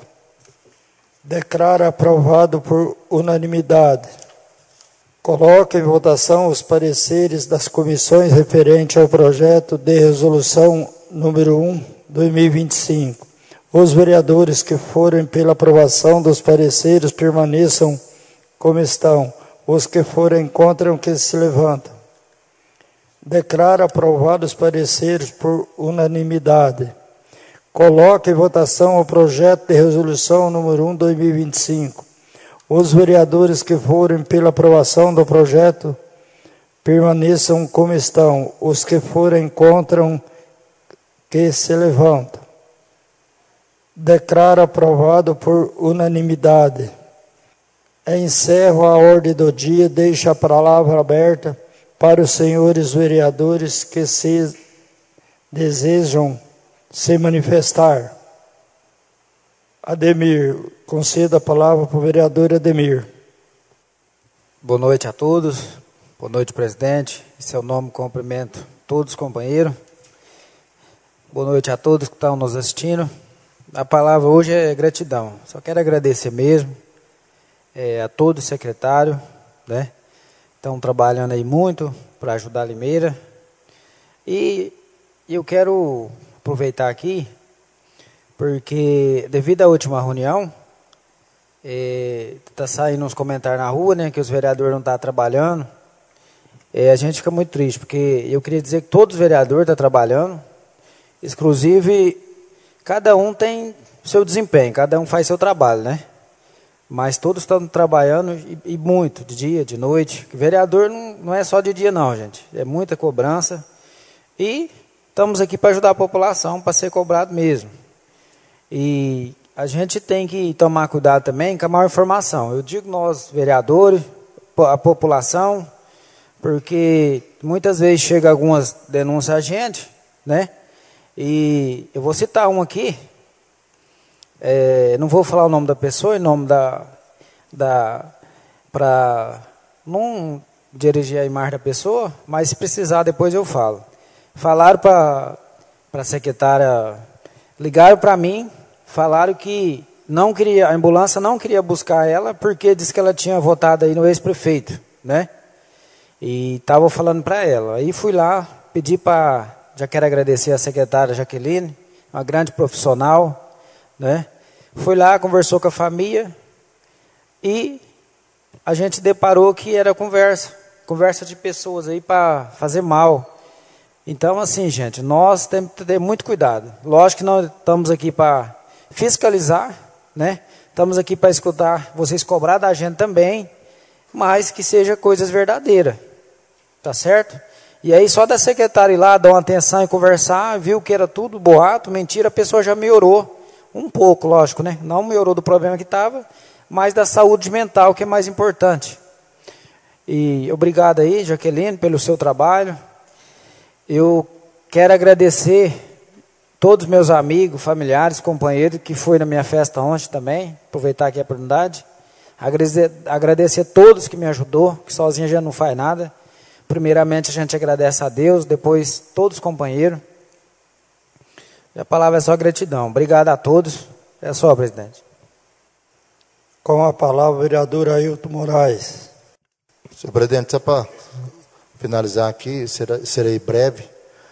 Declara aprovado por unanimidade. Coloca em votação os pareceres das comissões referentes ao projeto de resolução número um barra dois mil e vinte e cinco. Os vereadores que forem pela aprovação dos pareceres permaneçam como estão. Os que forem contra que se levantam. Declara aprovados os pareceres por unanimidade. Coloca em votação o projeto de resolução número um barra dois mil e vinte e cinco. Os vereadores que forem pela aprovação do projeto permaneçam como estão. Os que forem contra que se levantam. Declara aprovado por unanimidade. Encerro a ordem do dia, deixo a palavra aberta para os senhores vereadores que se desejam se manifestar. Ademir, conceda a palavra para o vereador Ademir. Boa noite a todos. Boa noite, presidente. Em seu nome, cumprimento todos os companheiros. Boa noite a todos que estão nos assistindo. A palavra hoje é gratidão. Só quero agradecer mesmo é, a todo o secretário, né? Estão trabalhando aí muito para ajudar a Limeira. E eu quero aproveitar aqui, porque devido à última reunião, está é, saindo uns comentários na rua, né, que os vereadores não estão trabalhando. É, a gente fica muito triste, porque eu queria dizer que todos os vereadores estão trabalhando, inclusive cada um tem seu desempenho, cada um faz seu trabalho, né? Mas todos estão trabalhando e, e muito, de dia, de noite. Vereador não, não é só de dia não, gente. É muita cobrança. E estamos aqui para ajudar a população, para ser cobrado mesmo. E a gente tem que tomar cuidado também com a maior informação. Eu digo nós, vereadores, a população, porque muitas vezes chega algumas denúncias a gente, né? E eu vou citar um aqui. É, não vou falar o nome da pessoa, em nome da, da para não dirigir a imagem da pessoa, mas se precisar depois eu falo. Falaram para a secretária, ligaram para mim, falaram que não queria, a ambulância não queria buscar ela porque disse que ela tinha votado aí no ex-prefeito, né? E estava falando para ela. Aí fui lá, pedi para já quero agradecer a secretária Jaqueline, uma grande profissional, né? Foi lá, conversou com a família e a gente deparou que era conversa, conversa de pessoas aí para fazer mal. Então, assim, gente, nós temos que ter muito cuidado. Lógico que nós estamos aqui para fiscalizar, né? Estamos aqui para escutar vocês cobrar da gente também, mas que seja coisas verdadeiras, tá certo? E aí só da secretária ir lá, dar uma atenção e conversar, viu que era tudo boato, mentira, a pessoa já melhorou um pouco, lógico, né? Não melhorou do problema que estava, mas da saúde mental, que é mais importante. E obrigado aí, Jaqueline, pelo seu trabalho. Eu quero agradecer todos os meus amigos, familiares, companheiros, que foi na minha festa ontem também, aproveitar aqui a oportunidade. Agradecer, agradecer a todos que me ajudou, que sozinho a gente não faz nada. Primeiramente a gente agradece a Deus, depois todos os companheiros. E a palavra é só gratidão. Obrigado a todos. É só, presidente. Com a palavra, o vereador Ailton Moraes. Senhor presidente, só para finalizar aqui, serei, serei breve.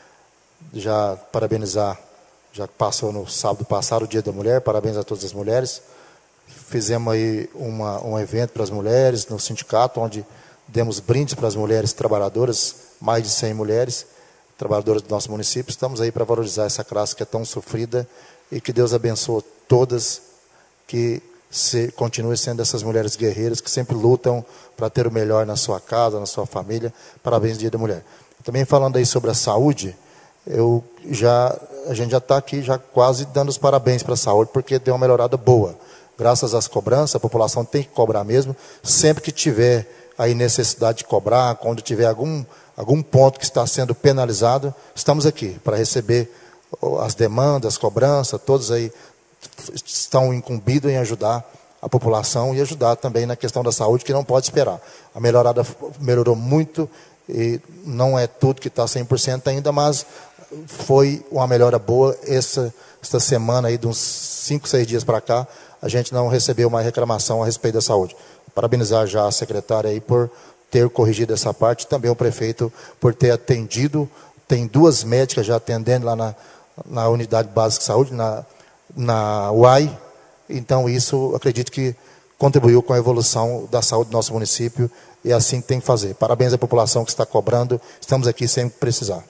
Já parabenizar, já passou no sábado passado o Dia da Mulher, parabéns a todas as mulheres. Fizemos aí uma, um evento para as mulheres no sindicato, onde demos brindes para as mulheres trabalhadoras, mais de cem mulheres trabalhadoras do nosso município. Estamos aí para valorizar essa classe que é tão sofrida e que Deus abençoe todas, que se, continue sendo essas mulheres guerreiras que sempre lutam para ter o melhor na sua casa, na sua família. Parabéns, Dia da Mulher. Também falando aí sobre a saúde, eu já, a gente já está aqui já quase dando os parabéns para a saúde, porque deu uma melhorada boa. Graças às cobranças, a população tem que cobrar mesmo. Sempre que tiver aí necessidade de cobrar, quando tiver algum, algum ponto que está sendo penalizado, estamos aqui para receber as demandas, as cobranças, todos aí estão incumbidos em ajudar a população e ajudar também na questão da saúde, que não pode esperar. A melhorada melhorou muito, e não é tudo que está cem por cento ainda, mas foi uma melhora boa. Essa, esta semana, aí, de uns cinco, seis dias para cá, a gente não recebeu mais reclamação a respeito da saúde. Parabenizar já a secretária aí por ter corrigido essa parte, também o prefeito por ter atendido. Tem duas médicas já atendendo lá na, na Unidade Básica de Saúde, na, na U A I. Então, isso, acredito que contribuiu com a evolução da saúde do nosso município, e é assim que tem que fazer. Parabéns à população que está cobrando. Estamos aqui sempre que precisar.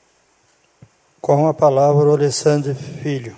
Com a palavra, o Alessandro Filho.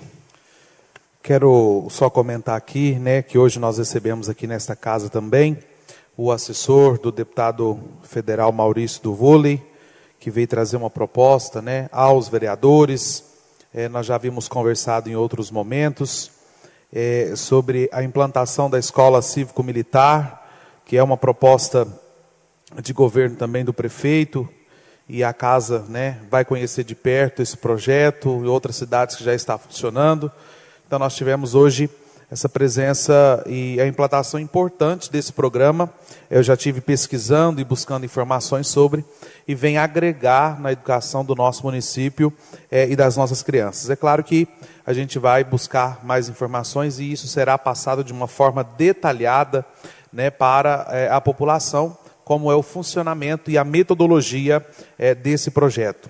Quero só comentar aqui, né, que hoje nós recebemos aqui nesta casa também o assessor do deputado federal Maurício do Vôlei, que veio trazer uma proposta, né, aos vereadores. É, nós já havíamos conversado em outros momentos é, sobre a implantação da escola cívico-militar, que é uma proposta de governo também do prefeito, e a casa, né, vai conhecer de perto esse projeto e outras cidades que já está funcionando. Então nós tivemos hoje essa presença e a implantação importante desse programa. Eu já tive pesquisando e buscando informações sobre, e vem agregar na educação do nosso município é, e das nossas crianças. É claro que a gente vai buscar mais informações e isso será passado de uma forma detalhada, né, para é, a população, como é o funcionamento e a metodologia é, desse projeto.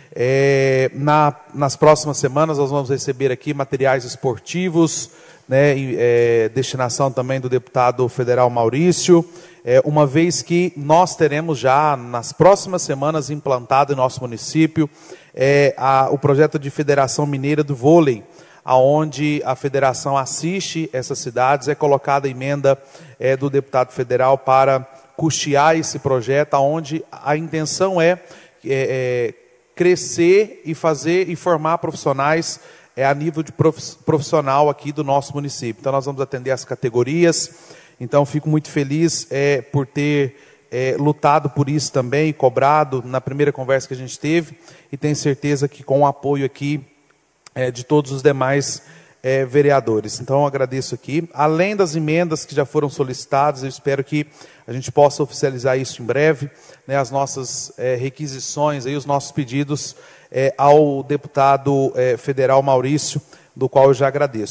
É, na, nas próximas semanas nós vamos receber aqui materiais esportivos, né, e, é, destinação também do deputado federal Maurício, é, uma vez que nós teremos já nas próximas semanas implantado em nosso município é, a, o projeto de Federação Mineira do Vôlei, aonde a federação assiste essas cidades, é colocada a emenda é, do deputado federal para custear esse projeto, aonde a intenção é, é, é crescer e fazer e formar profissionais é, a nível de profissional aqui do nosso município. Então nós vamos atender as categorias. Então fico muito feliz é, por ter é, lutado por isso também, e cobrado na primeira conversa que a gente teve, e tenho certeza que com o apoio aqui é, de todos os demais é, vereadores. Então eu agradeço aqui. Além das emendas que já foram solicitadas, eu espero que a gente possa oficializar isso em breve, né, as nossas é, requisições, aí, os nossos pedidos é, ao deputado é, federal Maurício, do qual eu já agradeço.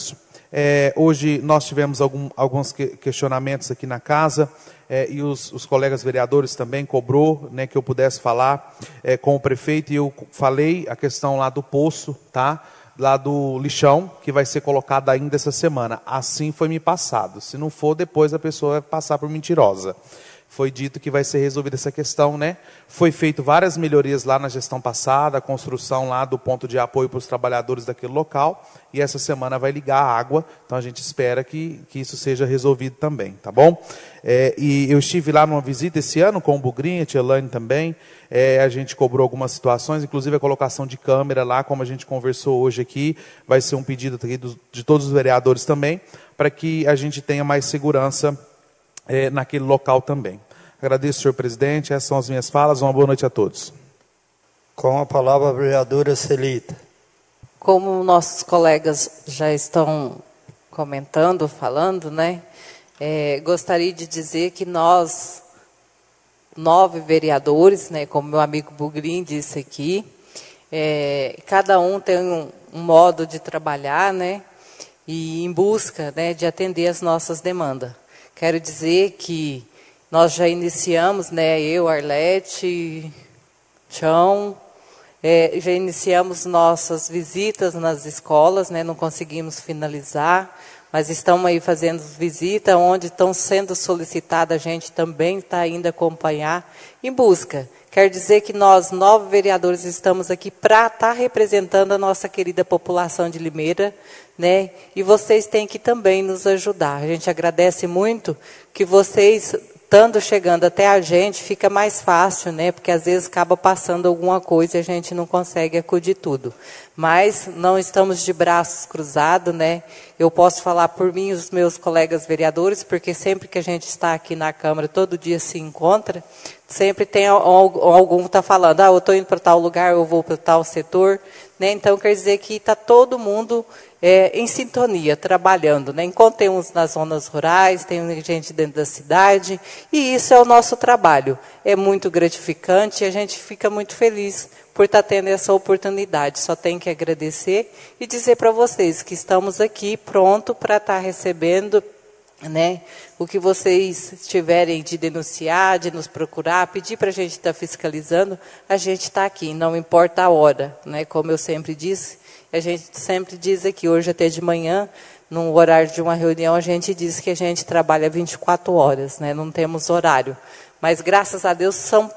É, hoje nós tivemos algum, alguns que, questionamentos aqui na casa, é, e os, os colegas vereadores também cobrou, né, que eu pudesse falar é, com o prefeito, e eu falei a questão lá do poço, tá? Lá do lixão, que vai ser colocado ainda essa semana. Assim foi me passado. Se não for, depois a pessoa vai passar por mentirosa. Foi dito que vai ser resolvida essa questão, né? Foi feito várias melhorias lá na gestão passada, a construção lá do ponto de apoio para os trabalhadores daquele local, e essa semana vai ligar a água, então a gente espera que, que isso seja resolvido também, tá bom? É, e eu estive lá numa visita esse ano com o Bugrinha, a Tia Elaine também, é, a gente cobrou algumas situações, inclusive a colocação de câmera lá, como a gente conversou hoje aqui, vai ser um pedido aqui dos, de todos os vereadores também, para que a gente tenha mais segurança É, naquele local também. Agradeço, senhor presidente, essas são as minhas falas, uma boa noite a todos. Com a palavra a vereadora Celita. Como nossos colegas já estão comentando, falando, né, é, gostaria de dizer que nós, nove vereadores, né, como meu amigo Bugrin disse aqui, é, cada um tem um, um modo de trabalhar, né, e em busca, né, de atender as nossas demandas. Quero dizer que nós já iniciamos, né, eu, Arlete, Chão, é, já iniciamos nossas visitas nas escolas, né, não conseguimos finalizar, mas estamos aí fazendo visita, onde estão sendo solicitadas, a gente também está indo acompanhar, em busca. Quer dizer que nós, nove vereadores, estamos aqui para estar representando a nossa querida população de Limeira, né? E vocês têm que também nos ajudar. A gente agradece muito que vocês, estando chegando até a gente, fica mais fácil, né? Porque às vezes acaba passando alguma coisa e a gente não consegue acudir tudo. Mas não estamos de braços cruzados, né? Eu posso falar por mim e os meus colegas vereadores, porque sempre que a gente está aqui na Câmara, todo dia se encontra, sempre tem algum que está falando, ah, eu estou indo para tal lugar, eu vou para tal setor, né? Então, quer dizer que está todo mundo é, em sintonia, trabalhando, né? Enquanto tem uns nas zonas rurais, tem gente dentro da cidade, e isso é o nosso trabalho. É muito gratificante e a gente fica muito feliz por estar tendo essa oportunidade. Só tenho que agradecer e dizer para vocês que estamos aqui pronto para estar recebendo, né, o que vocês tiverem de denunciar, de nos procurar, pedir para a gente estar fiscalizando, a gente está aqui, não importa a hora, né, como eu sempre disse, a gente sempre diz aqui, hoje até de manhã, no horário de uma reunião, a gente diz que a gente trabalha vinte e quatro horas, né, não temos horário, mas graças a Deus são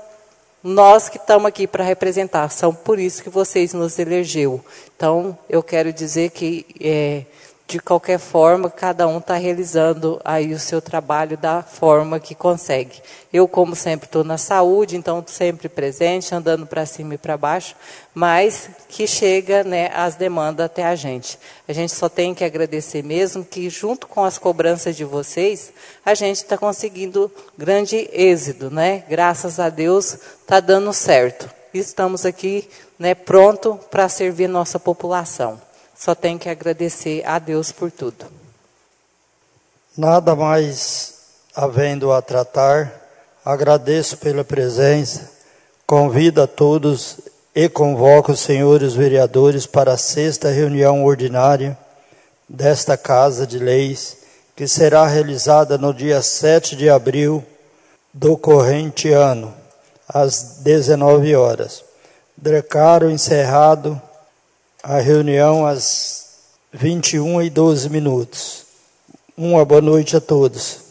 nós que estamos aqui para representar, são por isso que vocês nos elegeu. Então, eu quero dizer que, é, de qualquer forma, cada um está realizando aí o seu trabalho da forma que consegue. Eu, como sempre, estou na saúde, então sempre presente, andando para cima e para baixo, mas que chega, né, as demandas até a gente. A gente só tem que agradecer mesmo que, junto com as cobranças de vocês, a gente está conseguindo grande êxito, né? Graças a Deus, está dando certo. Estamos aqui, né, pronto para servir nossa população. Só tenho que agradecer a Deus por tudo. Nada mais havendo a tratar, agradeço pela presença, convido a todos e convoco os senhores vereadores para a sexta reunião ordinária desta Casa de Leis, que será realizada no dia sete de abril do corrente ano, às dezenove horas. Declaro encerrado a reunião às vinte e uma e doze minutos. Uma boa noite a todos.